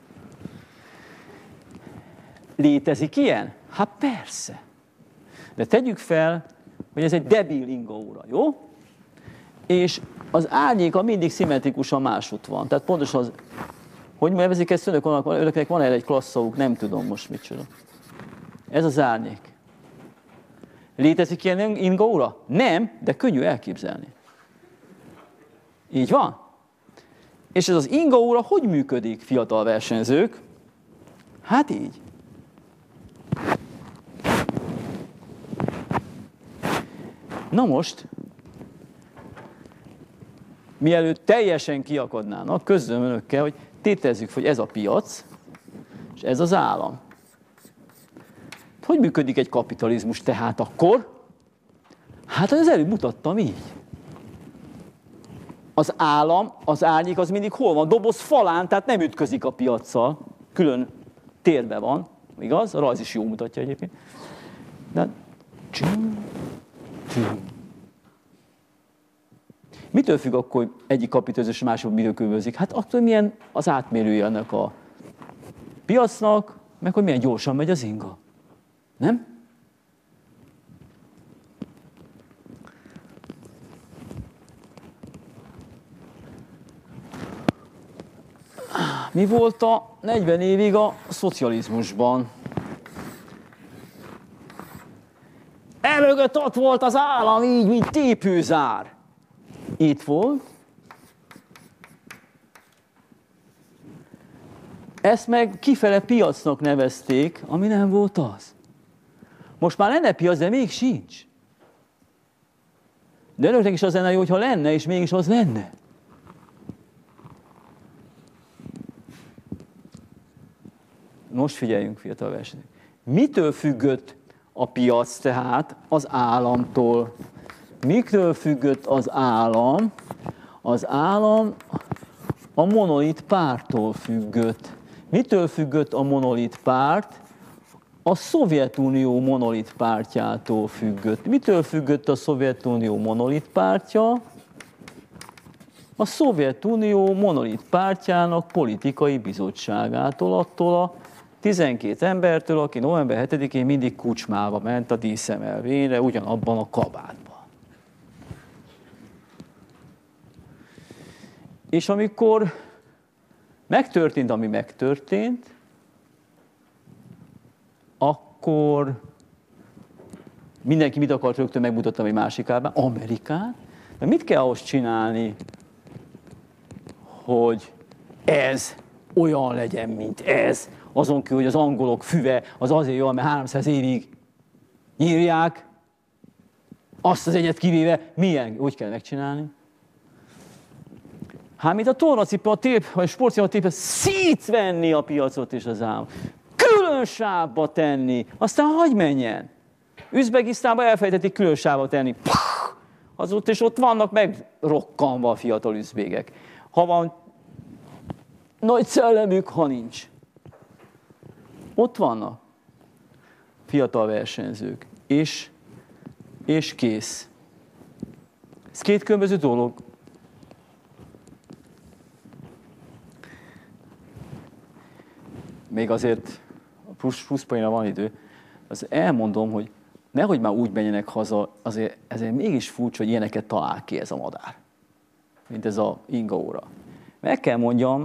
Létezik ilyen? Hát persze. De tegyük fel, hogy ez egy debil ingaóra, jó? És az árnyéka mindig szimmetrikusan másút van. Tehát pontosan az, hogy nevezik ezt önök, önöknek van erre egy klasszauk, nem tudom most mit csinál. Ez az árnyék. Létezik ilyen ingaóra? Nem, de könnyű elképzelni. Így van? És ez az ingaóra hogy működik, fiatal versenyzők? Hát így. Na most, mielőtt teljesen kiakadnának, közlöm önökkel, hogy tételezzük, hogy ez a piac, és ez az állam. Hogy működik egy kapitalizmus tehát akkor? Hát az előbb mutattam így. Az állam, az árnyék az mindig hol van? Doboz falán, tehát nem ütközik a piaccal. Külön térben van, igaz? A rajz is jól mutatja egyébként. De... Mitől függ akkor, hogy egyik kapitalizmus mások mitől különbözik? Hát attól, milyen az átmérője ennek a piacnak, meg hogy milyen gyorsan megy az inga. Nem? Mi volt a negyven évig a szocializmusban? mögött ott volt az állam így, mint tépőzár. Itt volt. Ezt meg kifele piacnak nevezték, ami nem volt az. Most már lenne piac, de még sincs. De önöknek is az lenne jó, hogyha lenne, és mégis az lenne. Most figyeljünk, fiatal versenyzők. Mitől függött a piac tehát az államtól? Mitől függött az állam? Az állam a monolit párttól függött. Mitől függött a monolit párt? A Szovjetunió monolit pártjától függött. Mitől függött a Szovjetunió monolit pártja? A Szovjetunió monolit pártjának politikai bizottságától, attól a tizenkét embertől, aki november hetedikén mindig Kucsmába ment a díszemelvényre, ugyanabban a kabátban. És amikor megtörtént, ami megtörtént, akkor mindenki mit akart, rögtön megmutattam egy másik állban, Amerikát. De mit kell ahhoz csinálni, hogy ez olyan legyen, mint ez? Azon kívül, hogy az angolok füve az azért jó, mert háromszáz évig nyírják, azt az egyet kivéve, milyen? Úgy kell megcsinálni. Hát, mint a tornacipő, a tép, vagy a sportcipő, a tép, szétvenni a piacot és az állam. Külön sávba tenni, aztán hagyj menjen. Üzbegisztánban elfelejtették külön sávba tenni. Az ott, és ott vannak megrokkanva a fiatal üzbégek. Ha van nagy szellemük, ha nincs. Ott vannak fiatal versenyzők, és, és kész. Ez két különböző dolog. Még azért plusz, pluszpoénra van idő. Az elmondom, hogy nehogy már úgy menjenek haza, azért ezért mégis furcsa, hogy ilyeneket talál ki ez a madár. Mint ez a ingaóra. Meg kell mondjam,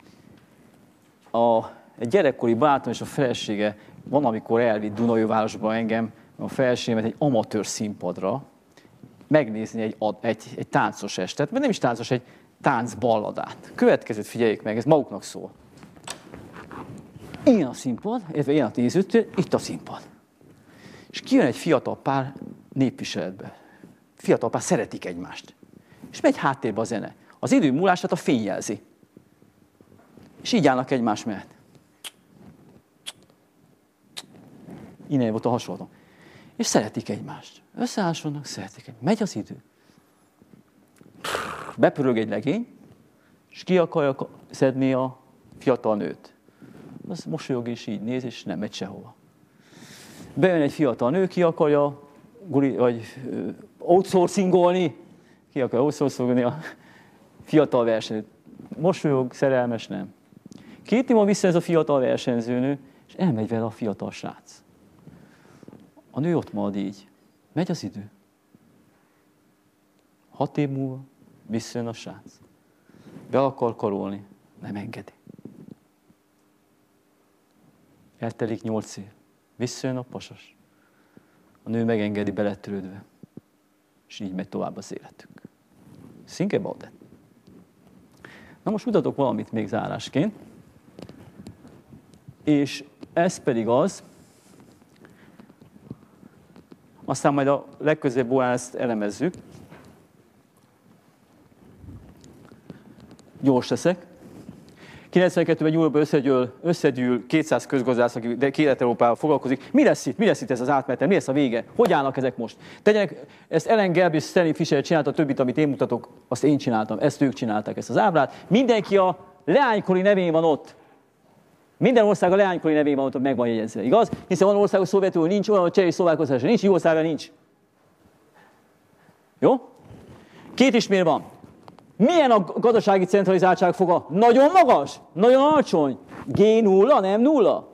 a, egy gyerekkori barátom és a felesége van, amikor elvitt Dunaújvárosba engem, a feleségemet egy amatőr színpadra megnézni egy, egy, egy táncos estet, vagy nem is táncos, egy táncballadát. Következőt figyeljék meg, ez maguknak szól. Ilyen a színpad, illetve ilyen a nézőtér, itt a színpad. És kijön egy fiatal pár népviseletbe. Fiatal pár szeretik egymást. És megy háttérbe a zene. Az idő múlását a fény jelzi. És így állnak egymás mellett. Innen volt a hasonló. És szeretik egymást. Összehasonlnak, szeretik egymást. Megy az idő. Bepörög egy legény, és ki akarja szedni a fiatal nőt. Az mosolyog és így néz, és nem megy sehova. Bejön egy fiatal nő, ki akarja guri, vagy uh, outsourcingolni, ki akarja outsourcingolni a fiatal versenyzőt. Mosolyog, szerelmes, nem. Két év vissza ez a fiatal versenyzőnő, és elmegy vele a fiatal srác. A nő ott marad így. Megy az idő. Hat év múlva visszajön a srác. Be akar karolni, nem engedi. Eltelik nyolc év. Visszajön a pasas. A nő megengedi beletörődve. És így megy tovább az életünk. Think about that. Na most mutatok valamit még zárásként. És ez pedig az, aztán majd a legközelebb órán ezt elemezzük. Gyors leszek. kilencvenkettőben nyúlva összegyűl, összegyűl kétszáz közgazdász, aki Kelet-Európával foglalkozik. Mi lesz itt? Mi lesz itt ez az átmenet? Mi lesz a vége? Hogy állnak ezek most? Tegyenek, ezt Ellen Gelb és Stanley Fischer csinálta, a többit, amit én mutatok, azt én csináltam. Ezt ők csinálták, ezt az ábrát. Mindenki a leánykori nevén van ott. Minden ország a leánykori nevén van ott, meg van jegyezve, igaz? Hiszen van országos Szovjetunió, nincs, olyan, hogy Cseh és Szlovákiország nincs, Jugoszlávia nincs. Jó? Két ismér van. Milyen a gazdasági centralizáltság foga? Nagyon magas? Nagyon alacsony? G nulla, nem nulla?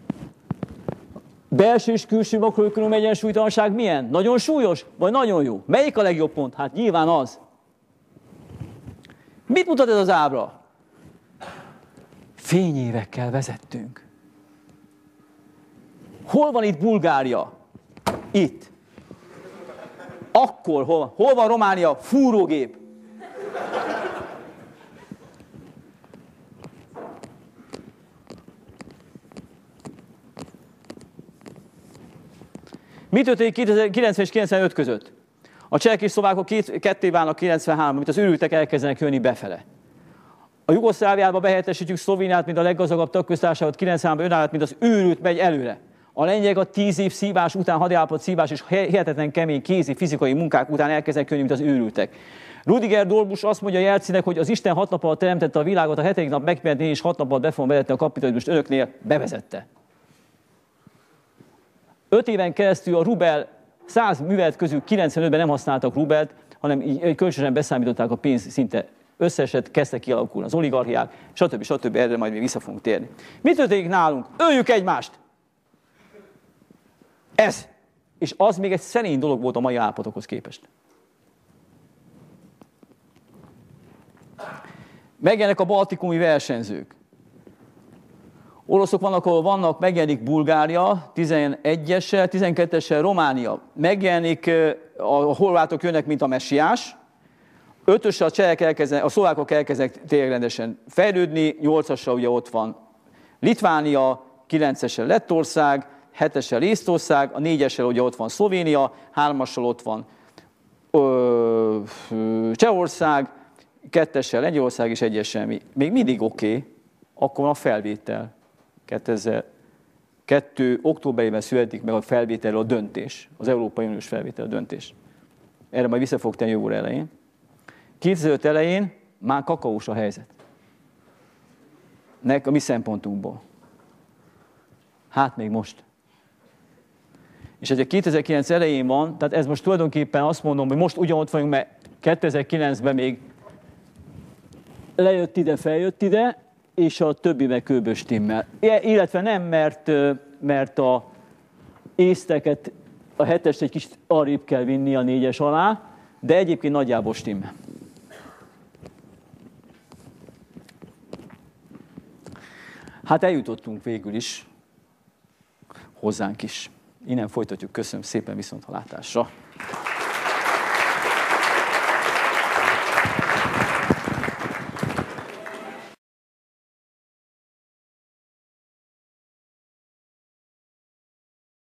Belső és külső makroökonómiai egyensúlytalanság milyen? Nagyon súlyos, vagy nagyon jó? Melyik a legjobb pont? Hát nyilván az. Mit mutat ez az ábra? Fényévekkel vezettünk. Hol van itt Bulgária? Itt. Akkor hol, hol van Románia? Fúrógép. Mi történik kilencven és kilencvenöt között? A csehek és szlovákok két, ketté válnak kilencvenháromban, amit az őrültek elkezdenek jönni befele. A Jugoszláviába behelyettesítjük Szlovéniát, mint a leggazdagabb tagköztársaságot, kilencvenháromban önállát, mint az őrült megy előre. A lengyelek a tíz év szívás után, hadiállapot szívás és hihetetlen kemény kézi fizikai munkák után elkezdenek jönni, mint az őrültek. Rudiger Dolbus azt mondja Jelcinek, hogy az Isten hat nap alatt teremtette a világot, a hetedik nap megpihent, és hat nap alatt be fogom vezette a kapitalizmust önöknél, bevezette. Öt éven keresztül a rubel száz művelet közül kilencvenötben nem használtak rubelt, hanem így kölcsönösen beszámították a pénz szinte összeset, kezdtek kialakulni az oligarchiák, stb. stb. Erre majd még vissza fogunk térni. Mi történik nálunk? Öljük egymást! Ez. És az még egy szerény dolog volt a mai állapotokhoz képest. Megjelennek a baltikumi versenyzők. Oroszok vannak, ahol vannak, megjelenik Bulgária, tizenegyessel, tizenkettessel Románia. Megjelenik, a horvátok jönnek, mint a messiás. Ötössel a csehek elkezdenek, a szlovákok elkezdenek tényleg rendesen fejlődni, nyolcassal ugye ott van Litvánia, kilencessel Lettország, hetessel Észtország, a négyessel ugye ott van Szlovénia, hármassal ott van ö, Csehország, kettessel Lengyelország és egyessel mi. Még mindig oké, okay, akkor van a felvétel. kétezer-kettő októberében születik meg a felvételről a döntés, az Európai Uniós felvétel a döntés. Erre majd vissza fog tenni jövő elején. kétezer-öt elején már kakaós a helyzet. Nek a mi szempontunkból. Hát még most. És ez a kétezer-kilenc elején van, tehát ez most tulajdonképpen azt mondom, hogy most ugyanott vagyunk, mert kétezer-kilencben még lejött ide, feljött ide, és a többi meg kőből stimmel. Illetve nem, mert, mert a észteket, a hetest egy kicsit arrébb kell vinni a négyes alá, de egyébként nagyjából stimmel. Hát eljutottunk végül is hozzánk is. Innen folytatjuk. Köszönöm szépen, viszontlátásra.